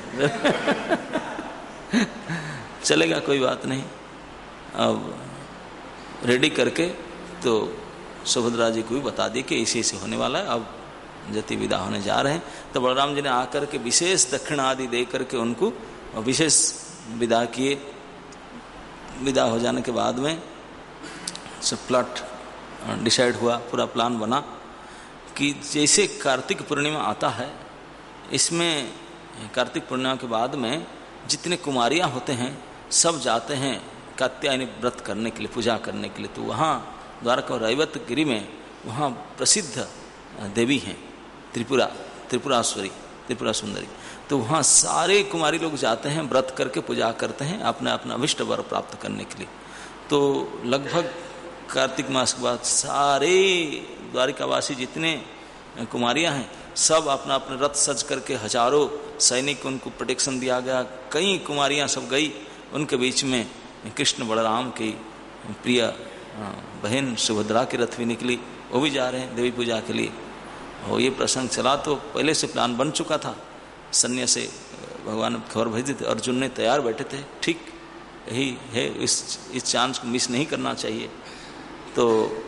चलेगा, कोई बात नहीं। अब रेडी करके तो सुभद्रा जी को भी बता दी कि इसी से होने वाला है, अब जति विदा होने जा रहे हैं। तो बलराम जी ने आकर के विशेष दक्षिण आदि दे करके उनको विशेष विदा किए। विदा हो जाने के बाद में सब प्लॉट डिसाइड हुआ, पूरा प्लान बना कि जैसे कार्तिक पूर्णिमा आता है, इसमें कार्तिक पूर्णिमा के बाद में जितने कुमारियाँ होते हैं सब जाते हैं कात्यायनी व्रत करने के लिए, पूजा करने के लिए। तो वहाँ द्वारका रैवत गिरी में वहाँ प्रसिद्ध देवी हैं त्रिपुराश्वरी, त्रिपुरा सुंदरी। तो वहाँ सारे कुमारी लोग जाते हैं, व्रत करके पूजा करते हैं अपना अपना अभिष्ट वर प्राप्त करने के लिए। तो लगभग कार्तिक मास के बाद सारे द्वारिकावासी जितने कुमारियां हैं सब अपना अपना रथ सज करके, हजारों सैनिक उनको प्रोटेक्शन दिया गया। कई कुमारियां सब गई, उनके बीच में कृष्ण बलराम की प्रिय बहन सुभद्रा के रथ भी निकली, वो भी जा रहे हैं देवी पूजा के लिए। और ये प्रसंग चला तो पहले से प्लान बन चुका था, सैन्य से भगवान ने खबर भेजी थी, अर्जुन ने तैयार बैठे थे, ठीक यही है, इस चांस को मिस नहीं करना चाहिए। तो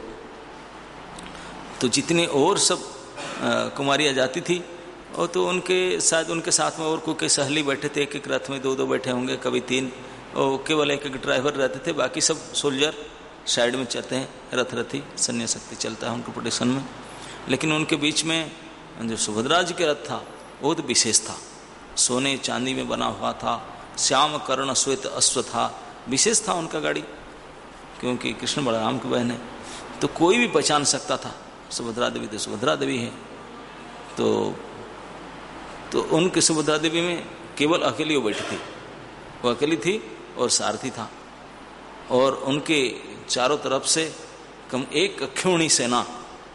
जितने और सब कुमारियाँ जाती थी और तो उनके साथ में और कोई सहेली बैठे थे, एक एक रथ में दो बैठे होंगे, कभी तीन, और केवल एक एक ड्राइवर रहते थे, बाकी सब सोल्जर साइड में चलते हैं, रथी सैन्य शक्ति चलता है उनको प्रोटेक्शन में। लेकिन उनके बीच में जो सुभद्रा जी के रथ था वो तो विशेष था, सोने चांदी में बना हुआ था, श्याम कर्ण श्वेत अश्व था, विशेष था उनका गाड़ी, क्योंकि कृष्ण बलराम की बहन है तो कोई भी पहचान सकता था सुभद्रा देवी तो सुभद्रा देवी है। तो उनके सुभद्रा देवी में केवल अकेली वो बैठी थी, वो अकेली थी और सारथी था, और उनके चारों तरफ से कम एक अक्षौणी सेना,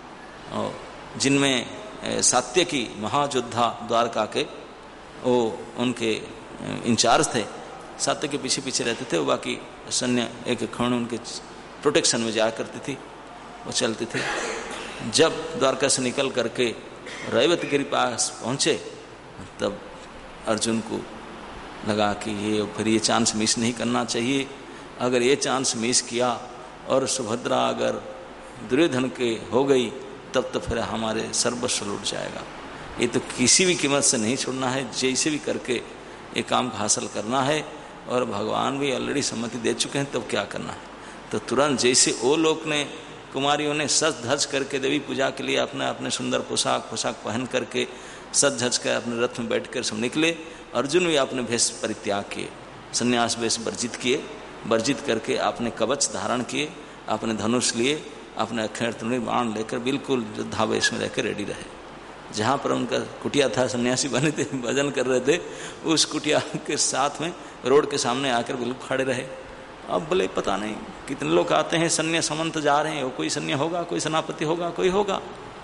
जिनमें सात्यकी महायोद्धा द्वारका के वो उनके इंचार्ज थे, सात्य के पीछे पीछे रहते थे, वो बाकी सैन्य एक अक्षौणी उनके प्रोटेक्शन में जाया करती थी, वो चलती थी। जब द्वारका से निकल करके रैवत गिरी पास पहुँचे तब अर्जुन को लगा कि फिर ये चांस मिस नहीं करना चाहिए, अगर ये चांस मिस किया और सुभद्रा अगर दुर्योधन के हो गई तब तो फिर हमारे सर्वस्व लूट जाएगा। ये तो किसी भी कीमत से नहीं छोड़ना है, जैसे भी करके ये काम को हासिल करना है, और भगवान भी ऑलरेडी सम्मति दे चुके हैं, तब क्या करना है। तो तुरंत जैसे वो लोग ने कुमारियों ने सज धज करके देवी पूजा के लिए अपने अपने सुंदर पोशाक पहन करके सज धज कर अपने रथ में बैठ कर सब निकले, अर्जुन भी अपने भेष परित्याग किए, संन्यास वेश वर्जित करके आपने कवच धारण किए, आपने धनुष लिए, अपने अक्षर तृणी बाण लेकर बिल्कुल योद्धावेश में रहकर रेडी रहे। जहाँ पर उनका कुटिया था, सन्यासी बने थे, भजन कर रहे थे, उस कुटिया के साथ में रोड के सामने आकर बिल्कुल खड़े रहे। अब बोले पता नहीं कितने लोग आते हैं, सन्या समंत जा रहे हैं, कोई सन्या होगा, कोई सेनापति होगा, कोई होगा।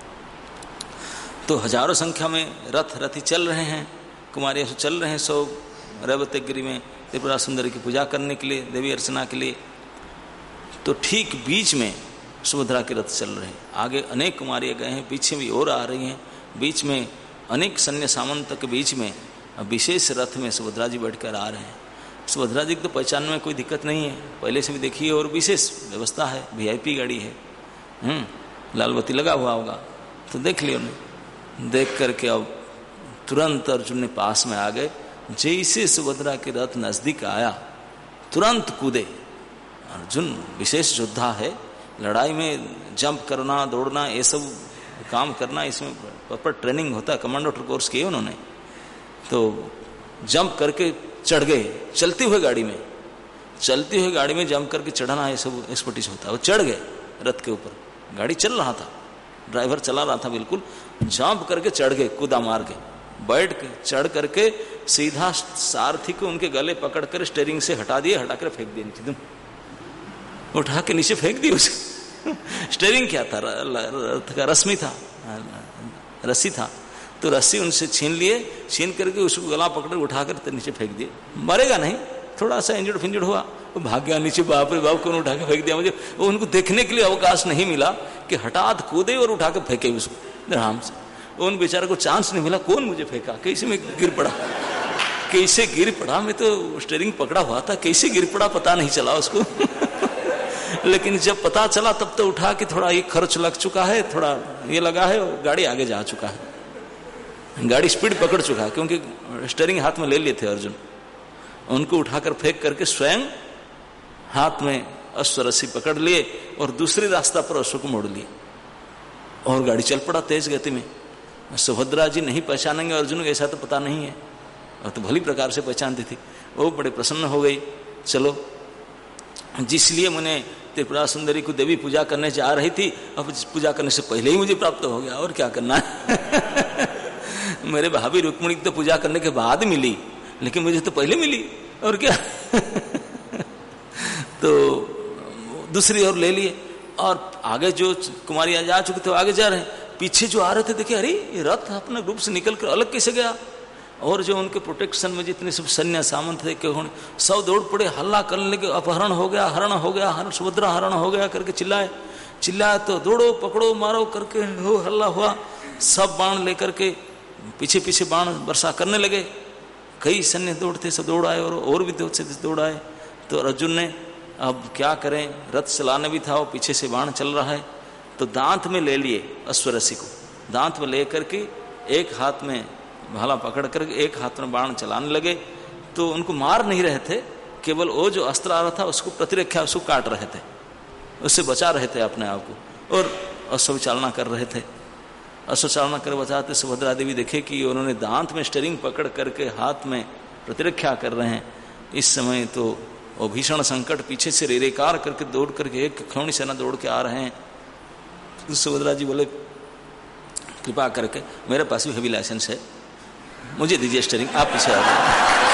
तो हजारों संख्या में रथी चल रहे हैं, कुमारियाँ चल रहे हैं सब रेवतीगिरी में त्रिपुरा सुंदरी की पूजा करने के लिए, देवी अर्चना के लिए। तो ठीक बीच में सुभद्रा के रथ चल रहे हैं, आगे अनेक कुमारियाँ गए हैं, पीछे भी और आ रही हैं, बीच में अनेक सन्या सामंत के बीच में विशेष रथ में सुभद्रा जी बैठकर आ रहे हैं। सुभद्रा जी को तो पहचान में कोई दिक्कत नहीं है, पहले से भी देखिए, और विशेष व्यवस्था है, VIP गाड़ी है, लालबत्ती लगा हुआ होगा, तो देख लिया उन्हें। देख करके अब तुरंत अर्जुन ने पास में आ गए। जैसे सुभद्रा के रथ नजदीक आया तुरंत कूदे। अर्जुन विशेष योद्धा है, लड़ाई में जंप करना, दौड़ना, ये सब काम करना, इसमें प्रॉपर ट्रेनिंग होता है, कमांडो कोर्स किए उन्होंने। तो जंप करके चढ़ गए, चलती हुई गाड़ी में, चलती हुई गाड़ी में जंप करके चढ़ना ये सब एक्सपर्टीज होता है। वो चढ़ गए रथ के ऊपर, गाड़ी चल रहा था, ड्राइवर चला रहा था, बिल्कुल जंप करके चढ़ गए, कूदा मार के, बैठ के चढ़ करके सीधा सारथी को उनके गले पकड़ कर स्टेयरिंग से हटा दिए, हटा कर फेंक दिए नीचे, तुम उठा के नीचे फेंक दिए उसे। स्टेयरिंग क्या था, रथ का रश्मि था, रस्सी था, तो रस्सी उनसे छीन लिए, छीन करके उसको गला पकड़ उठाकर नीचे फेंक दिए। मरेगा नहीं, थोड़ा सा इंजर्ड फिंजर्ड हुआ, वो भाग गया नीचे। बाप रे बाप, कौन उठा के फेंक दिया मुझे। वो उनको देखने के लिए अवकाश नहीं मिला कि हठात कूदे और उठा के फेंके उसको आराम से। उन बेचारे को चांस नहीं मिला, कौन मुझे फेंका, कैसे मैं गिर पड़ा, कैसे गिर पड़ा, मैं तो स्टीयरिंग पकड़ा हुआ था, कैसे गिर पड़ा पता नहीं चला उसको। लेकिन जब पता चला तब तो उठा के थोड़ा ये खर्च लग चुका है, थोड़ा ये लगा है, गाड़ी आगे जा चुका है, गाड़ी स्पीड पकड़ चुका है, क्योंकि स्टीयरिंग हाथ में ले लिए थे अर्जुन। उनको उठाकर फेंक करके स्वयं हाथ में अश्व रस्सी पकड़ लिए और दूसरी रास्ता पर अश्व को मोड़ लिए और गाड़ी चल पड़ा तेज गति में। सुभद्रा जी नहीं पहचानेंगे अर्जुन को, ऐसा तो पता नहीं है, और तो भली प्रकार से पहचानती थी। वो बड़े प्रसन्न हो गई। चलो, जिसलिए मैंने त्रिपुरा सुंदरी को देवी पूजा करने जा रही थी, अब पूजा करने से पहले ही मुझे प्राप्त हो गया, और क्या करना है। मेरे भाभी रुक्मिणी तो पूजा करने के बाद मिली, लेकिन मुझे तो पहले मिली, और क्या। तो दूसरी ओर ले लिए, और आगे जो कुमारियां जा चुके थे आगे जा रहे हैं, पीछे जो आ रहे थे देखे, अरे ये रथ अपने ग्रुप से निकल कर अलग कैसे गया। और जो उनके प्रोटेक्शन में जितने सब सैन्य सामंत थे सब दौड़ पड़े, हल्ला करने लगे, अपहरण हो गया, हरण हो गया, सुभद्रा हरण हो गया करके चिल्लाए तो दौड़ो पकड़ो मारो करके हो हल्ला हुआ। सब बाण लेकर के पीछे पीछे बाण वर्षा करने लगे। कई सैन्य दौड़ते सब दौड़ आए, और भी दौड़ आए। तो अर्जुन ने अब क्या करें, रथ चलाने भी था, वो पीछे से बाण चल रहा है, तो दांत में ले लिए अश्वरसी को, दांत में ले करके एक हाथ में भाला पकड़ करके एक हाथ में बाण चलाने लगे। तो उनको मार नहीं रहे थे, केवल वो जो अस्त्र आ रहा था उसको प्रतिरक्षा, उसको काट रहे थे, उससे बचा रहे थे अपने आप को, और अश्व चालना कर रहे थे। अश्व चालना कर बचाते सुभद्रा देवी देखे कि उन्होंने दांत में स्टीयरिंग पकड़ करके हाथ में प्रतिरक्षा कर रहे हैं। इस समय तो वो भीषण संकट पीछे से रेरेकार करके दौड़ करके एक खौनी सेना दौड़ के आ रहे हैं। तो सुभद्रा जी बोले, कृपा करके मेरे पास भी हेवी लाइसेंस है, मुझे दीजिए स्टीयरिंग, आप पीछे आ जाइए।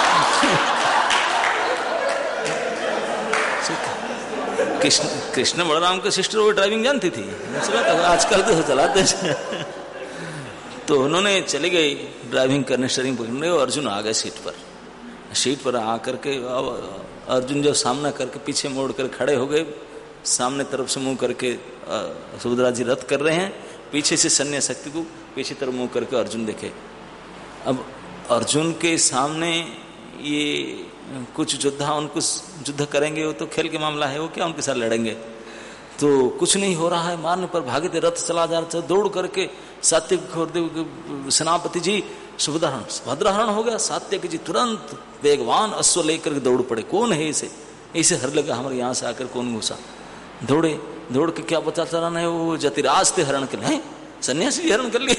कृष्ण बलराम के सिस्टर वो ड्राइविंग जानती थी, आजकल तो चलाते हैं। तो उन्होंने चली गई ड्राइविंग करने, स्टीयरिंग पकड़ने, और अर्जुन आ गए सीट पर आकर के। अब अर्जुन जो सामना करके पीछे मोड़ कर खड़े हो गए, सामने तरफ से मुंह करके सुभद्रा जी रथ कर रहे हैं, पीछे से सैन्य शक्ति को पीछे तरफ मुंह करके अर्जुन देखे। अब अर्जुन के सामने ये कुछ योद्धा उनको युद्ध करेंगे, वो तो खेल के मामला है, वो क्या उनके साथ लड़ेंगे। तो कुछ नहीं हो रहा है, मारने पर भागे थे, रथ चला जा रहा था, दौड़ करके सात्विक सेनापति जी भद्रहरण हो गया। सात्विक जी तुरंत वेगवान अश्व लेकर के दौड़ पड़े। कौन है ऐसे हर लगा हमारे यहाँ से आकर कौन घुसा। दौड़ के क्या पता चला नहीं, वो जतिराज थे हरण के लिए, सन्यासी जी हरण कर लिए।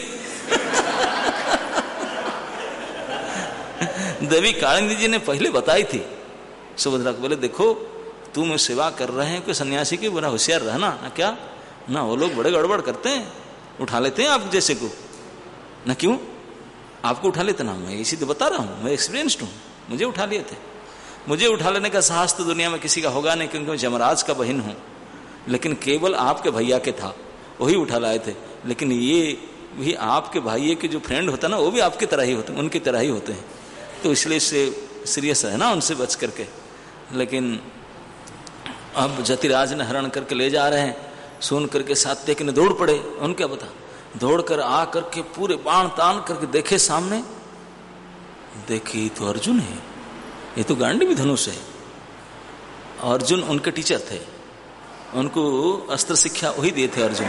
देवी कालिंदी जी ने पहले बताई थी सुभद्रा को, बोले देखो तुम सेवा कर रहे हैं कोई सन्यासी की, बड़ा होशियार रहना, क्या ना, वो लोग बड़े गड़बड़ करते हैं, उठा लेते हैं आप जैसे को ना। क्यों आपको उठा लेते ना? मैं इसी तो बता रहा हूं, मैं एक्सपीरियंस्ड हूं, मुझे उठा लिए थे। मुझे उठा लेने का साहस तो दुनिया में किसी का होगा नहीं, क्योंकि मैं जमराज का बहन हूं। लेकिन केवल आपके भैया के था, वही उठा लाए थे। लेकिन ये भी आपके भाई के जो फ्रेंड होता है ना, वो भी आपकी तरह ही होते हैं, उनकी तरह ही होते हैं। तो इसलिए इससे सीरियस है ना, उनसे बच करके। लेकिन अब जतिराज ने हरण करके ले जा रहे हैं, सुन करके सात्यकी ने दौड़ पड़े। उनके क्या पता, दौड़ कर आ करके पूरे बाण तान करके देखे सामने, देखे तो अर्जुन है, ये तो गांडीव धनुष है। अर्जुन उनके टीचर थे, उनको अस्त्र शिक्षा वही दिए थे अर्जुन।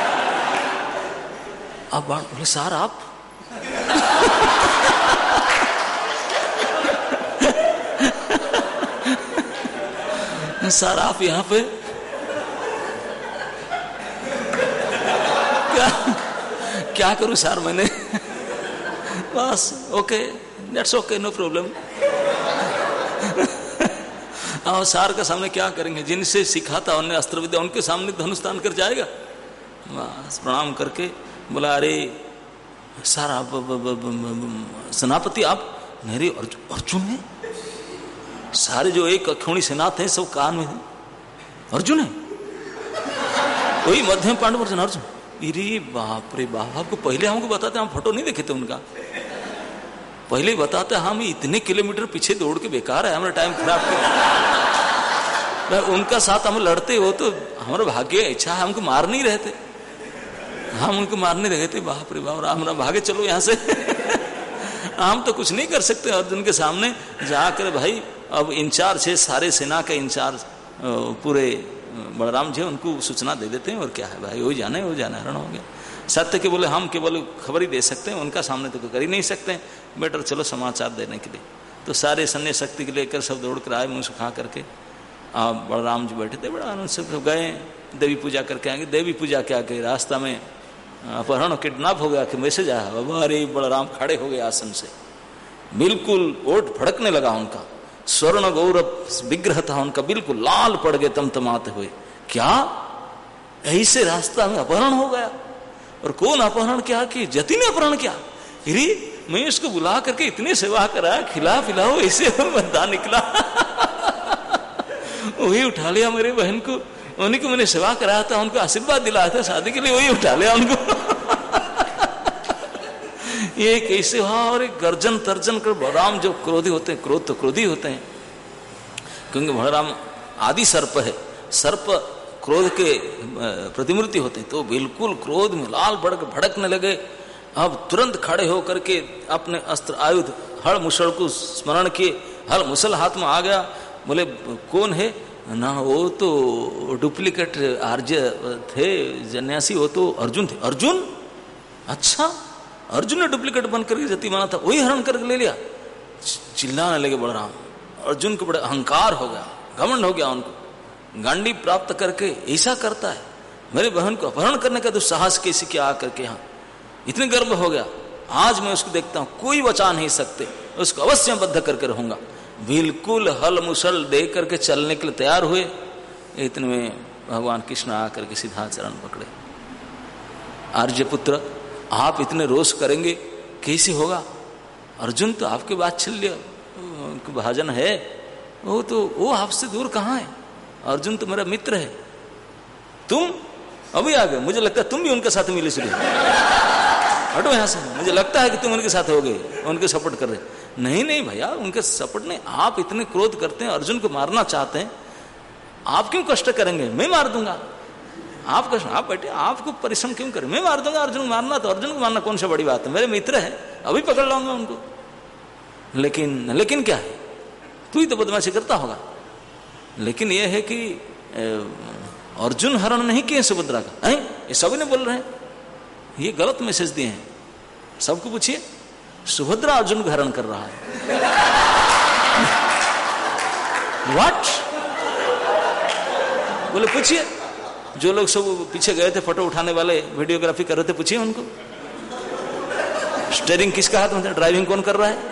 अब बाण बोले, सार आप सार आप यहाँ पे क्या करूं सार मैंने? बस okay, that's okay, no problem. और सार का सामने क्या करेंगे? जिनसे सीखा था उन्हें अस्त्र विद्या, उनके सामने धनुष तान कर जाएगा। बस प्रणाम करके बोला, अरे सार आप सेनापति आप? मेरे अर्जुन है। सारे जो एक अक्षौणी सेना थे सब कान में थे, अर्जुन है, वही मध्य पांडव अर्जुन। अर्जुन, अरे बाप रे बाप, आपको पहले हमको बताते, हम फोटो नहीं देखे थे उनका, पहले ही बताते, हम इतने किलोमीटर पीछे दौड़ के बेकार है, हमारा टाइम खराब किया। उनका साथ हम लड़ते हो तो हमारा भाग्य इच्छा है, हमको मार नहीं रहते, हम उनको मारने लगे थे। बाप रे बाप, हमारा भागे, चलो यहाँ से। हम तो कुछ नहीं कर सकते अर्जुन के सामने जाकर। भाई अब इंचार्ज है, सारे सेना के इंचार्ज पूरे बलराम जी, उनको सूचना दे देते हैं, और क्या है भाई, वो जाने हरण हो गया। सत्य के बोले हम केवल खबर ही दे सकते हैं, उनका सामने तो कर ही नहीं सकते, बेटर चलो समाचार देने के लिए। तो सारे सैन्य शक्ति के लेकर सब दौड़ कर आए, मुंह सुखा करके। आप बलराम जी बैठे थे, बड़ा आनंद से गए, देवी पूजा करके आएंगे। देवी पूजा क्या के रास्ता में अपहरण किडनैप हो गया कि मैसेज आया, अरे बलराम खड़े हो गए आसन से, बिल्कुल ओठ भड़कने लगा उनका, स्वर्ण गौरव विग्रह था उनका, बिल्कुल लाल पड़ गए तमतमाते हुए। क्या ऐसे रास्ता में अपहरण हो गया? और कौन अपहरण किया? कि जति ने अपहरण किया। अरे मैं उसको बुला करके इतनी सेवा करा, खिला पिलाओ, ऐसे बंदा निकला। वही उठा लिया मेरे बहन को, उन्हीं को मैंने सेवा कराया था, उनको आशीर्वाद दिलाया था शादी के लिए, वही उठा लिया उनको। ये कैसे हुआ? और एक गर्जन तर्जन कर बलराम जो क्रोधी होते हैं, क्रोध तो क्रोधी होते हैं, क्योंकि बलराम आदि सर्प है, सर्प क्रोध के प्रतिमूर्ति होते हैं। तो बिल्कुल क्रोध में लाल भड़कने लगे। अब तुरंत खड़े होकर के अपने अस्त्र आयुध हल मुसल को स्मरण किए, हल मुसल हाथ में आ गया। बोले कौन है? ना वो तो डुप्लीकेट आर्य थे जन्यासी, वो तो अर्जुन थे। अर्जुन? अच्छा, अर्जुन ने डुप्लीकेट बन करके जति माना था, वही हरण करके ले लिया। चिल्लाने लगे बलराम। अर्जुन को बड़ा अहंकार हो गया, घमंड हो गया उनको, गांडी प्राप्त करके ऐसा करता है, मेरे बहन को अपहरण करने का दुस्साहस कैसे किया आकर के यहाँ, इतने गर्व हो गया। आज मैं उसको देखता हूँ, कोई बचा नहीं सकते, उसको अवश्य बद्ध करके रहूंगा। बिल्कुल हल मुसल दे करके चलने के लिए तैयार हुए। इतने में भगवान कृष्ण आकर के सीधा चरण पकड़े। आर्यपुत्र, आप इतने रोष करेंगे कैसे होगा? अर्जुन तो आपके वात्सल्य भाजन है, वो आपसे दूर कहाँ है? अर्जुन तो मेरा मित्र है। तुम अभी आ गए, मुझे लगता है तुम भी उनके साथ मिले शुरू। हटो यहाँ से, मुझे लगता है कि तुम उनके साथ हो गए, उनके सपोर्ट कर रहे। नहीं नहीं भैया, उनके सपोर्ट नहीं। आप इतने क्रोध करते हैं, अर्जुन को मारना चाहते हैं, आप क्यों कष्ट करेंगे? मैं मार दूंगा। आप कष्ट, आप बैठे, आपको परिश्रम क्यों करें? मैं मार दूंगा। अर्जुन को मारना तो अर्जुन को मारना कौन सा बड़ी बात है, मेरे मित्र है, अभी पकड़ लाऊंगा उनको। लेकिन क्या है, तू ही तो बदमाशी करता होगा। लेकिन यह है कि अर्जुन हरण नहीं किए सुभद्रा का, ये सभी ने बोल रहे हैं, ये गलत मैसेज दिए हैं। सबको पूछिए, सुभद्रा अर्जुन को हरण कर रहा है। व्हाट? बोले पूछिए, जो लोग सब पीछे गए थे फोटो उठाने वाले, वीडियोग्राफी कर रहे थे, पूछिए उनको, स्टीयरिंग किसका हाथ में, ड्राइविंग कौन कर रहा है?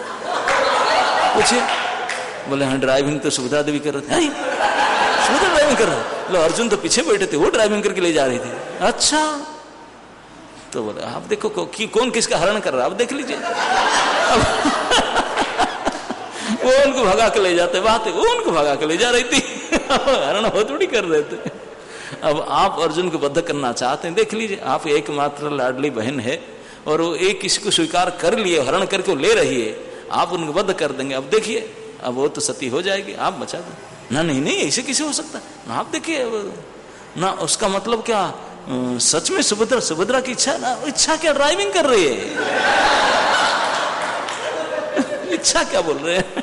पूछिए। बोले हाँ, ड्राइविंग तो सुभद्रा देवी कर रहे थे। सुभद्रा ड्राइविंग कर रहा है, लो अर्जुन तो पीछे बैठे थे, वो ड्राइविंग करके ले जा रही थी। अच्छा, तो बोले आप देखो कि कौन किसका हरण कर रहा है, आप देख लीजिए। वो उनको भगा के ले जाते, बात है वो उनको भगा के ले जा रही थी, हरण हो थोड़ी कर रहे थे। अब आप अर्जुन को बद्ध करना चाहते हैं, देख लीजिए, आप एकमात्र लाडली बहन है और वो एक किसी को स्वीकार कर लिए, हरण करके वो ले रही है, आप उनको बद्ध कर देंगे। अब देखिए, अब वो तो सती हो जाएगी, आप बचा दो ना। नहीं नहीं, ऐसे कैसे हो सकता ना, आप देखिए ना, उसका मतलब क्या सच में सुभद्रा की इच्छा ना, इच्छा क्या, ड्राइविंग कर रही है। इच्छा क्या बोल रहे हैं।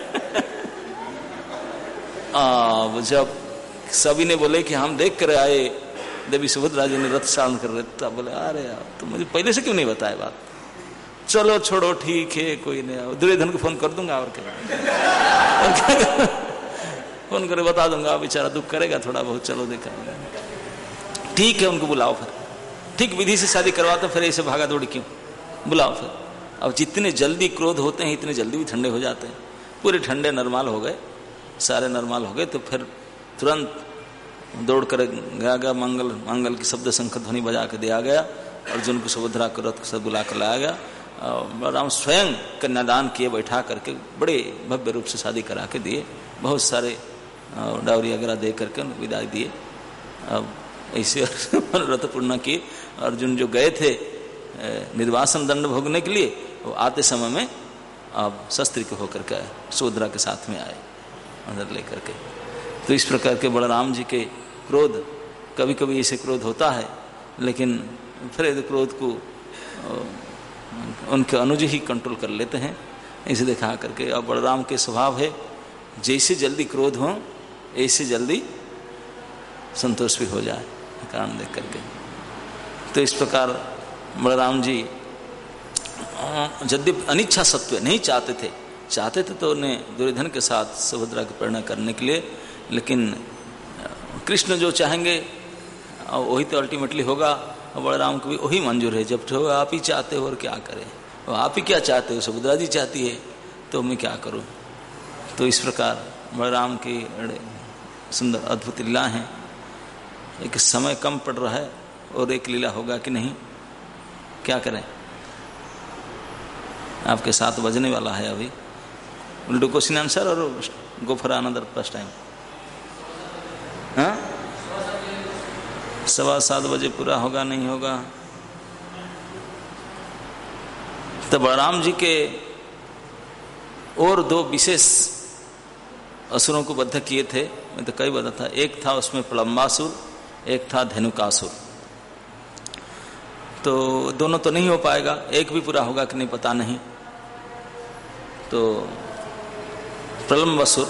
जब सभी ने बोले कि हम देख कर आए देवी सुभद्रा जी ने रथ चालन कर रहे, तब बोले अरे यार तो मुझे पहले से क्यों नहीं बताया बात। चलो छोड़ो, ठीक है, कोई नहीं, दुर्योधन को फोन कर दूंगा और क्या फोन करे बता दूंगा, बेचारा दुख करेगा थोड़ा बहुत, चलो देखा ठीक है, उनको बुलाओ फिर, ठीक विधि से शादी करवाते, फिर ऐसे भागा दौड़ी क्यों, बुलाओ फिर। अब जितने जल्दी क्रोध होते हैं इतने जल्दी भी ठंडे हो जाते हैं। पूरे ठंडे नरमाल हो गए, सारे नरमाल हो गए, तो फिर तुरंत दौड़ कर गया, मंगल की शब्द शंख ध्वनि बजा के दिया गया, अर्जुन को सुभद्रा को रथ से बुला कर लाया गया। बलराम स्वयं कन्यादान किए, बैठा करके बड़े भव्य रूप से शादी करा के दिए, बहुत सारे डावरी वगैरह दे करके उनको विदाई दिए। अब ऐसे रथ पूर्ण किए। अर्जुन जो गए थे निर्वासन दंड भोगने के लिए, वो आते समय में अब शस्त्र के होकर के सुभद्रा के साथ में आए अंदर लेकर के। तो इस प्रकार के बलराम जी के क्रोध, कभी कभी ऐसे क्रोध होता है, लेकिन फिर क्रोध को उनके अनुज ही कंट्रोल कर लेते हैं, ऐसे दिखा करके। अब बलराम के स्वभाव है जैसे जल्दी क्रोध हो ऐसे जल्दी संतोष भी हो जाए, कारण देख करके। तो इस प्रकार बलराम जी यद्यपि अनिच्छा सत्व नहीं चाहते थे तो उन्हें दुर्योधन के साथ सुभद्रा की प्रेरणा करने के लिए, लेकिन कृष्ण जो चाहेंगे वही तो अल्टीमेटली होगा, और बलराम को भी वही मंजूर है। जब तो आप ही चाहते हो और क्या करें, और आप ही क्या चाहते हो, सुभद्रा जी चाहती है तो मैं क्या करूं। तो इस प्रकार बलराम की सुंदर अद्भुत लीला हैं। एक समय कम पड़ रहा है और एक लीला होगा कि नहीं, क्या करें। आपके 7 बजने वाला है अभी। उल्टू क्वेश्चन आंसर और go for another first time. हाँ, 7:15 बजे पूरा होगा नहीं होगा। तो बलराम जी के और 2 विशेष असुरों को बद्ध किए थे, मैं तो कई बता था। एक था उसमें प्लम्बासुर, एक था धेनुकासुर। तो दोनों तो नहीं हो पाएगा, एक भी पूरा होगा कि नहीं पता नहीं। तो प्रलम्बासुर,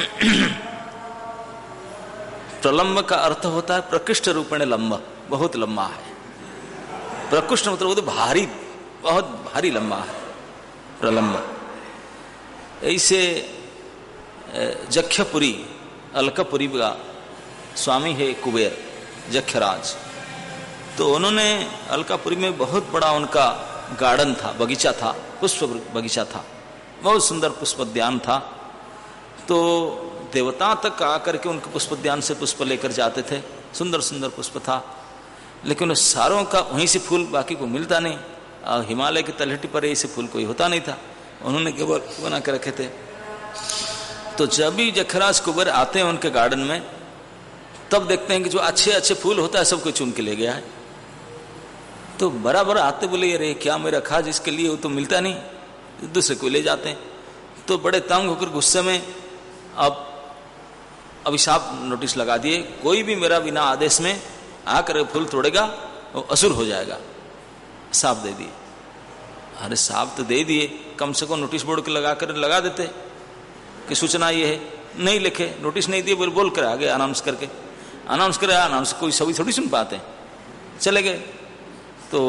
प्रलम्ब का अर्थ होता है प्रकृष्ट रूपेण लंब, बहुत लंबा है। प्रकृष्ट मतलब वो तो भारी, बहुत भारी लंबा है प्रलम्ब। ऐसे जख्यपुरी, अलकापुरी का स्वामी है कुबेर, जख्यराज। तो उन्होंने अलकापुरी में बहुत बड़ा उनका गार्डन था, बगीचा था, पुष्प बगीचा था, बहुत सुंदर पुष्पोद्यान था। तो देवता तक आकर के उनके पुष्पोद्यान से पुष्प लेकर जाते थे, सुंदर सुंदर पुष्प था। लेकिन उस सारों का वहीं से फूल बाकी को मिलता नहीं, हिमालय की तलहटी पर ऐसे फूल कोई होता नहीं था, उन्होंने केवल बना कर रखे थे। तो जब भी जखराज कुबेर आते हैं उनके गार्डन में, तब देखते हैं कि जो अच्छे अच्छे फूल होता है सबको चुन के ले गया है। तो बराबर आते बोले अरे क्या मैं रखा जिसके लिए, वो तो मिलता नहीं, दूसरे को ले जाते हैं। तो बड़े तंग होकर गुस्से में अब अभिशाप नोटिस लगा दिए, कोई भी मेरा बिना आदेश में आकर फूल तोड़ेगा वो असुर हो जाएगा। साफ दे दिए। अरे साफ तो दे दिए, कम से कम नोटिस बोर्ड के लगा देते कि सूचना ये है। नहीं लिखे, नोटिस नहीं दिए, बोल कर आगे अनाउंस करके, अनाउंस करे, अनाउंस कोई सभी थोड़ी सुन पाते, चले गए। तो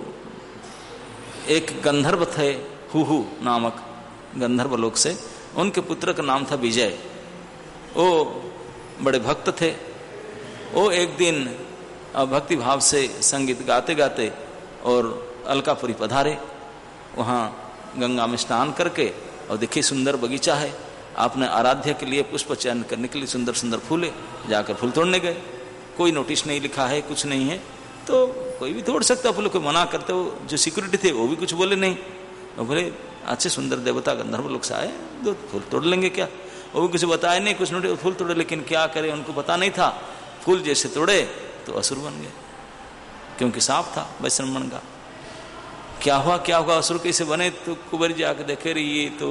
एक गंधर्व थे, हुहु नामक गंधर्व लोक से, उनके पुत्र का नाम था विजय। वो बड़े भक्त थे। वो एक दिन भक्ति भाव से संगीत गाते गाते और अलकापुरी पधारे। वहाँ गंगा में स्नान करके और देखिए सुंदर बगीचा है, आपने आराध्य के लिए पुष्प चयन करने के लिए सुंदर सुंदर फूले, जाकर फूल तोड़ने गए। कोई नोटिस नहीं लिखा है, कुछ नहीं है, तो कोई भी तोड़ सकता। बोले कोई मना करते हो, जो सिक्योरिटी थे वो भी कुछ बोले नहीं। वो बोले अच्छे सुंदर देवता गंधर्व लोग से आए, दो फूल तोड़ लेंगे क्या। वो भी कुछ बताया नहीं, कुछ नोटिस, फूल तोड़े, लेकिन क्या करे, उनको पता नहीं था। फूल जैसे तोड़े तो असुर बन गए, क्योंकि सांप था वैश्रमण का। क्या हुआ क्या होगा, असुर कैसे बने, तो कुबेर जी आके देखे रही ये तो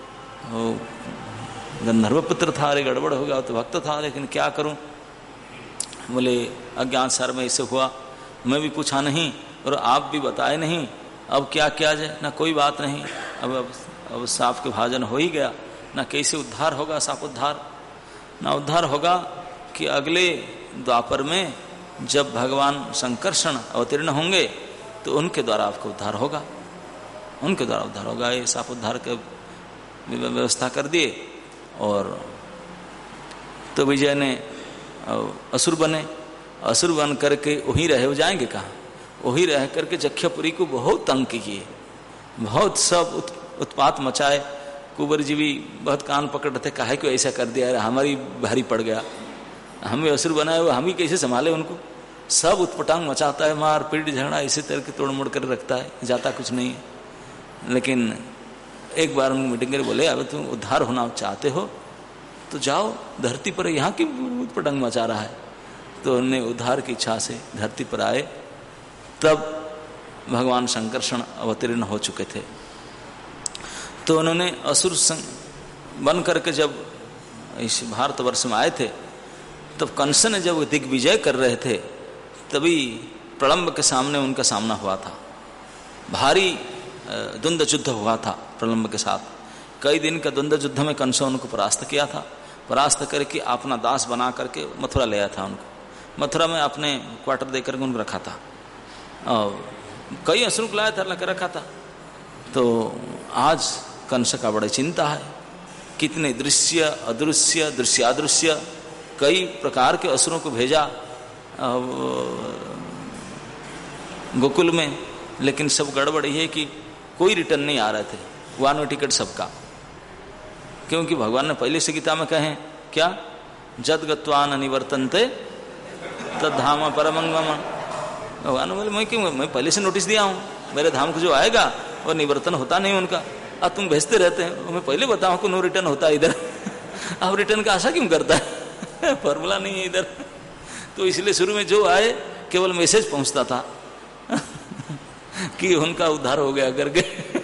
गंधर्व पुत्र था, अरे गड़बड़ हो गया, तो भक्त था, लेकिन क्या करूं। बोले अज्ञात सर में ऐसे हुआ, मैं भी पूछा नहीं और आप भी बताए नहीं, अब क्या किया जाए। ना कोई बात नहीं, अब सांप के भाजन हो ही गया, ना कैसे उद्धार होगा, सांप उद्धार ना उद्धार होगा कि अगले द्वापर में जब भगवान संकर्षण अवतीर्ण होंगे तो उनके द्वारा आपको उद्धार होगा, उनके द्वारा उद्धार होगा। ये सांप उद्धार के व्यवस्था कर दिए। और तो विजय ने असुर बने, असुर बन करके वहीं रहे, हो जाएंगे कहाँ, वहीं रह करके जख्यापुरी को बहुत तंग किए, बहुत सब उत्पात मचाए। कुंवर जी भी बहुत कान पकड़ते, काहे को ऐसा कर दिया, हमारी भारी पड़ गया, हमें असुर बनाए हुए, हम ही कैसे संभाले उनको। सब उत्पटांग मचाता है, मार पीट झगड़ा इसी तरह के तोड़ मोड़ कर रखता है, जाता कुछ नहीं है। लेकिन एक बार उनको मीटिंग कर बोले, अब तुम उद्धार होना चाहते हो तो जाओ धरती पर, यहाँ की उत्पटांग मचा रहा है। तो उन्हें उद्धार की इच्छा से धरती पर आए, तब भगवान संकर्षण अवतीर्ण हो चुके थे। तो उन्होंने असुर बन करके जब इस भारतवर्ष में आए थे, तब कंस ने जब दिग्विजय कर रहे थे, तभी प्रलंब के सामने उनका सामना हुआ था। भारी द्वंद्व युद्ध हुआ था प्रलंब के साथ। कई दिन का द्वंद्व युद्ध में कंस उनको परास्त किया था। परास्त करके अपना दास बना करके मथुरा ले आया था उनको। मथुरा में अपने क्वार्टर देकर उनको रखा था, और कई असुर को लाया था, लगा रखा था। तो आज कंस का बड़ी चिंता है, कितने दृश्य अदृश्य दृश्यादृश्य कई प्रकार के असुरों को भेजा गोकुल में, लेकिन सब गड़बड़ है कि कोई रिटर्न नहीं आ रहे थे, वन वे टिकट सबका। क्योंकि भगवान ने पहले से गीता में कहे क्या, जद गत्वान निवर्तन्ते तद्धाम परमंगम। भगवान बोले मैं क्यों, मैं पहले से नोटिस दिया हूँ, मेरे धाम को जो आएगा वो निवर्तन होता नहीं उनका। अब तुम भेजते रहते हैं, मैं पहले बताऊं को नो रिटर्न होता है इधर। अब रिटर्न का आशा क्यों करता है, फॉर्मूला नहीं है इधर। तो इसलिए शुरू में जो आए केवल मैसेज पहुंचता था कि उनका उद्धार हो गया करके।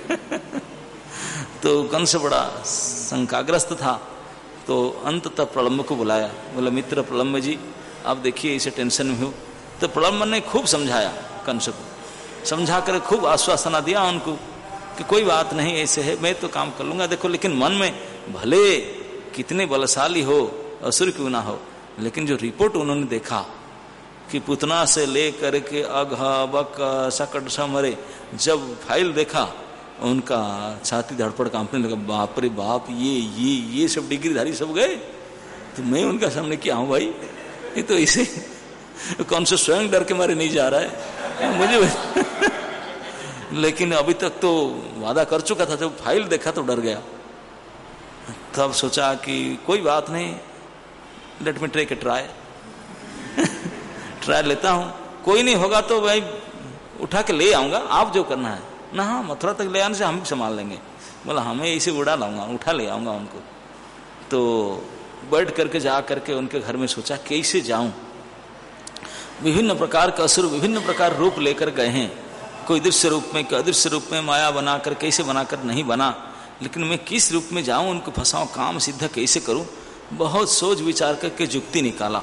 तो कंस बड़ा शंकाग्रस्त था। तो अंततः प्रलंब को बुलाया, बोला मित्र प्रलंब जी आप देखिए इसे टेंशन में हो। तो प्रलंब ने खूब समझाया कंस को, समझा कर खूब आश्वासना दिया उनको कि कोई बात नहीं, ऐसे है, मैं तो काम कर लूंगा। देखो लेकिन मन में भले कितने बलशाली हो, असुर क्यों ना हो, लेकिन जो रिपोर्ट उन्होंने देखा कि पुतना से ले करके अघ बक सकट समरे, जब फाइल देखा उनका छाती धड़पड़ कांपने लगा। बाप रे बाप, ये सब डिग्रीधारी सब गए, तो मैं उनका सामने क्या हूं भाई, ये तो इसे कौन से स्वयं डर के मारे नहीं जा रहा है मुझे। लेकिन अभी तक तो वादा कर चुका था, जब फाइल देखा तो डर गया। तब सोचा कि कोई बात नहीं, let me take a try, try लेता हूं, कोई नहीं होगा तो भाई उठा के ले आऊंगा, आप जो करना है ना, हाँ मथुरा तक ले आने से हम भी संभाल लेंगे। बोला हमें इसे उड़ा लाऊंगा, उठा ले आऊंगा उनको। तो बैठ करके जा करके उनके घर में सोचा कैसे जाऊं। विभिन्न प्रकार का असुर विभिन्न प्रकार रूप लेकर गए हैं, कोई दृश्य रूप में, कोई अदृश्य रूप में, माया बनाकर कैसे बनाकर नहीं बना, लेकिन मैं किस रूप में जाऊं, उनको फंसाऊं, काम सिद्ध कैसे करूं। बहुत सोच विचार करके युक्ति निकाला।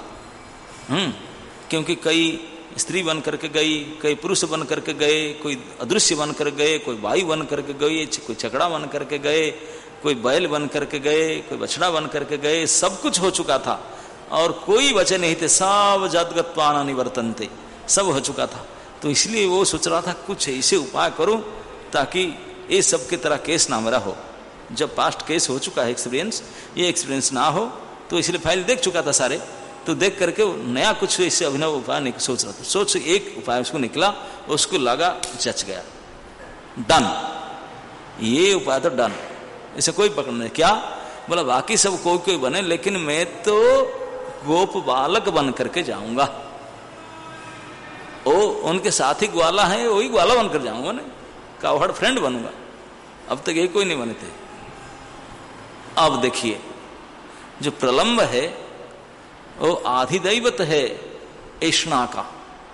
क्योंकि कई स्त्री बन करके गई, कई पुरुष बन करके गए, कोई अदृश्य बन कर गए, कोई वायु बन करके गए, कोई चकड़ा बन करके गए, कोई बैल बन करके गए, कोई बछड़ा बन करके गए, सब कुछ हो चुका था और कोई बचे नहीं थे, सब जदगत्वान निवर्तन्ते, सब हो चुका था। तो इसलिए वो सोच रहा था कुछ ऐसे उपाय करूं ताकि ये सब की तरह केस ना मेरा हो। जब पास्ट केस हो चुका है एक्सपीरियंस, ये एक्सपीरियंस ना हो, तो इसलिए फाइल देख चुका था सारे, तो देख करके नया कुछ इससे अभिनव उपाय नहीं सोच रहा था। सोच एक उपाय उसको निकला, उसको लगा, जच गया, डन, ये उपाय तो डन, इसे कोई पकड़ नहीं। क्या बोला, बाकी सब कोई कोई बने, लेकिन मैं तो गोप बालक बन करके जाऊंगा। ओ उनके साथी ग्वाला है, वही ग्वाला बनकर जाऊंगा ना, कावड़ फ्रेंड बनूंगा। अब तक ये कोई नहीं बने थे। अब देखिए जो प्रलंब है वो आधिदैवत है ऐष्णा का,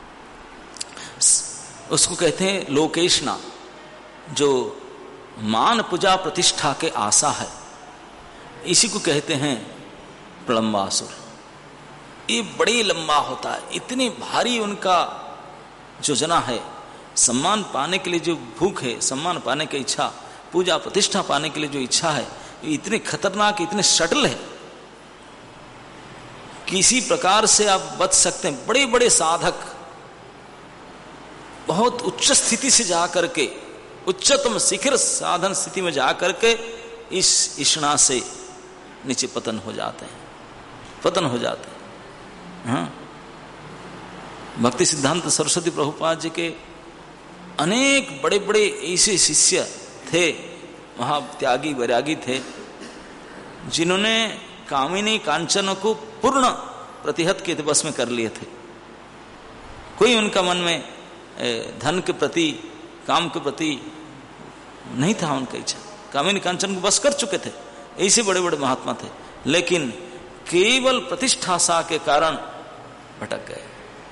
उसको कहते हैं लोकेशना, जो मान पूजा प्रतिष्ठा के आशा है, इसी को कहते हैं प्रलंबासुर। ये बड़ी लंबा होता है, इतनी भारी उनका योजना है। सम्मान पाने के लिए जो भूख है, सम्मान पाने की इच्छा, पूजा प्रतिष्ठा पाने के लिए जो इच्छा है, ये इतने खतरनाक, इतने सटल है, किसी प्रकार से आप बच सकते हैं। बड़े बड़े साधक बहुत उच्च स्थिति से जा करके, उच्चतम शिखर साधन स्थिति में जा करके इस इष्णा से नीचे पतन हो जाते हैं, पतन हो जाते हैं। हाँ, भक्ति सिद्धांत सरस्वती प्रभुपाद जी के अनेक बड़े बड़े ऐसे शिष्य थे, वहां त्यागी वैरागी थे, जिन्होंने कामिनी कांचन को पूर्ण प्रतिहत के बस में कर लिए थे। कोई उनका मन में धन के प्रति, काम के प्रति नहीं था उनका इच्छा, कामिनी कांचन को बस कर चुके थे। ऐसे बड़े बड़े महात्मा थे, लेकिन केवल प्रतिष्ठासा के कारण भटक गए।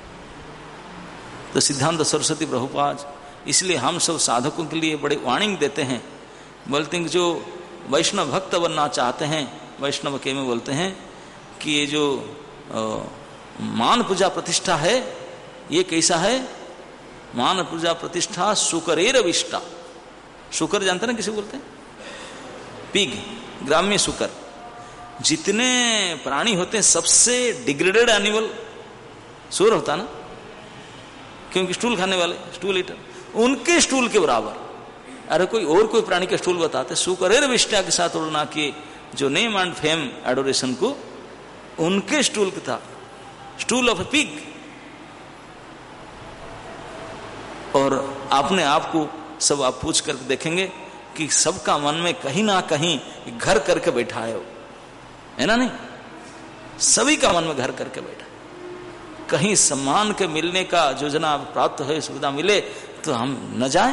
तो सिद्धांत सरस्वती प्रभुपाद इसलिए हम सब साधकों के लिए बड़े वार्निंग देते हैं, बोलते हैं कि जो वैष्णव भक्त बनना चाहते हैं, वैष्णव के में बोलते हैं कि ये जो मान पूजा प्रतिष्ठा है, ये कैसा है? मान पूजा प्रतिष्ठा सुकरेर विष्टा। शुकर जानते ना किसे बोलते हैं? पिग, ग्राम्य शुकर। जितने प्राणी होते हैं सबसे डिग्रेडेड एनिमल सुअर होता ना, क्योंकि स्टूल खाने वाले, स्टूल ईटर, उनके स्टूल के बराबर। अरे कोई और कोई प्राणी का स्टूल बताते, सुकरेर विष्टा के साथ उड़ना किए, जो नेम एंड फेम एडोरेशन को उनके स्टूल का था, स्टूल ऑफ ए पिग। और आपने आपको सब आप पूछ करके देखेंगे कि सबका मन में कहीं ना कहीं घर करके बैठा है ना? नहीं, सभी का मन में घर करके बैठा। कहीं सम्मान के मिलने का योजना प्राप्त है, सुविधा मिले तो हम न जाएं।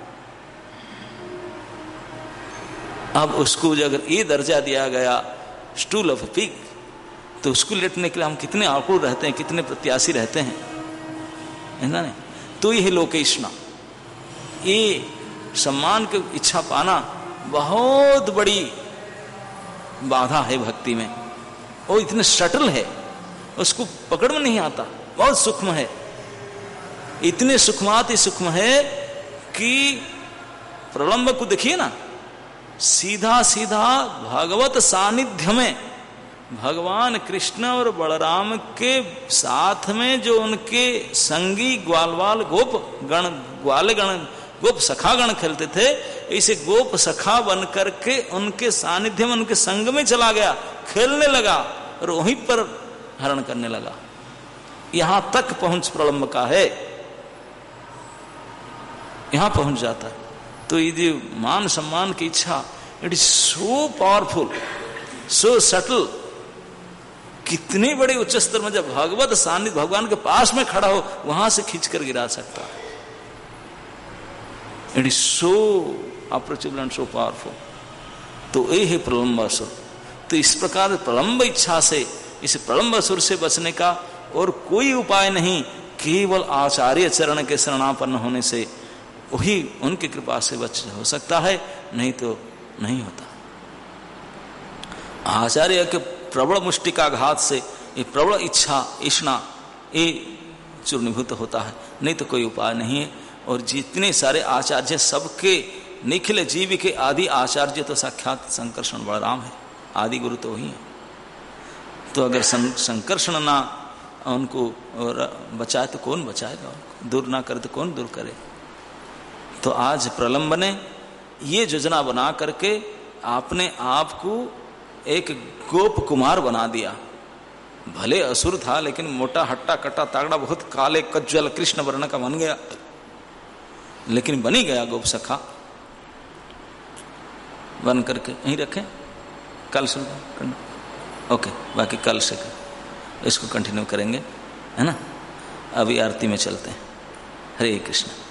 अब उसको अगर ये दर्जा दिया गया स्टूल ऑफ ए पिग, तो उसको लेटने के लिए हम कितने आकुल रहते हैं, कितने प्रत्याशी रहते हैं, है ना? नहीं, तो यह लोकेशना, ये सम्मान की इच्छा पाना बहुत बड़ी बाधा है भक्ति में। वो इतने सटल है, उसको पकड़ में नहीं आता, बहुत सूक्ष्म है। इतने सूक्ष्माति सूक्ष्म है कि प्रलंब को देखिए ना, सीधा सीधा भगवत सानिध्य में भगवान कृष्ण और बलराम के साथ में जो उनके संगी ग्वालवाल गोप गण, ग्वाल गण, गोप सखा गण खेलते थे, ऐसे गोप सखा बन करके उनके सानिध्य में, उनके संग में चला गया, खेलने लगा और वहीं पर हरण करने लगा। यहां तक पहुंच प्रलंब का है, यहां पहुंच जाता है। तो ये मान सम्मान की इच्छा, it is so powerful, so subtle. कितने बड़े उच्च स्तर में जब भगवत सानिध्य, भगवान के पास में खड़ा हो, वहां से खींचकर गिरा सकता है। It is so approachable and so powerful. तो ये है प्रलंबासुर। तो इस प्रकार प्रलंब इच्छा से, इस प्रलंबासुर से बचने का और कोई उपाय नहीं, केवल आचार्य चरण के शरणापन्न होने से, वही उनकी कृपा से बच हो सकता है, नहीं तो नहीं होता। आचार्य के प्रबल मुष्टिकाघात से ये प्रबल इच्छा, इष्णा, ये चूर्णीभूत होता है, नहीं तो कोई उपाय नहीं है। और जितने सारे आचार्य, सबके निखिल जीव के आदि आचार्य तो साक्षात संकर्षण बलराम है, आदि गुरु तो वही है। तो अगर संकर्षण ना उनको बचाए तो कौन बचाएगा उनको? दूर ना करे तो कौन दूर करे? तो आज प्रलंब ने ये योजना बना करके आपने आप को एक गोप कुमार बना दिया। भले असुर था, लेकिन मोटा हट्टा कट्टा तागड़ा, बहुत काले कज्जल कृष्ण वर्ण का बन गया, लेकिन बनी गया गोप सखा बन करके। यहीं रखें, कल से करना, ओके, बाकी कल से कर। इसको कंटिन्यू करेंगे, है ना। अभी आरती में चलते हैं। हरे कृष्ण।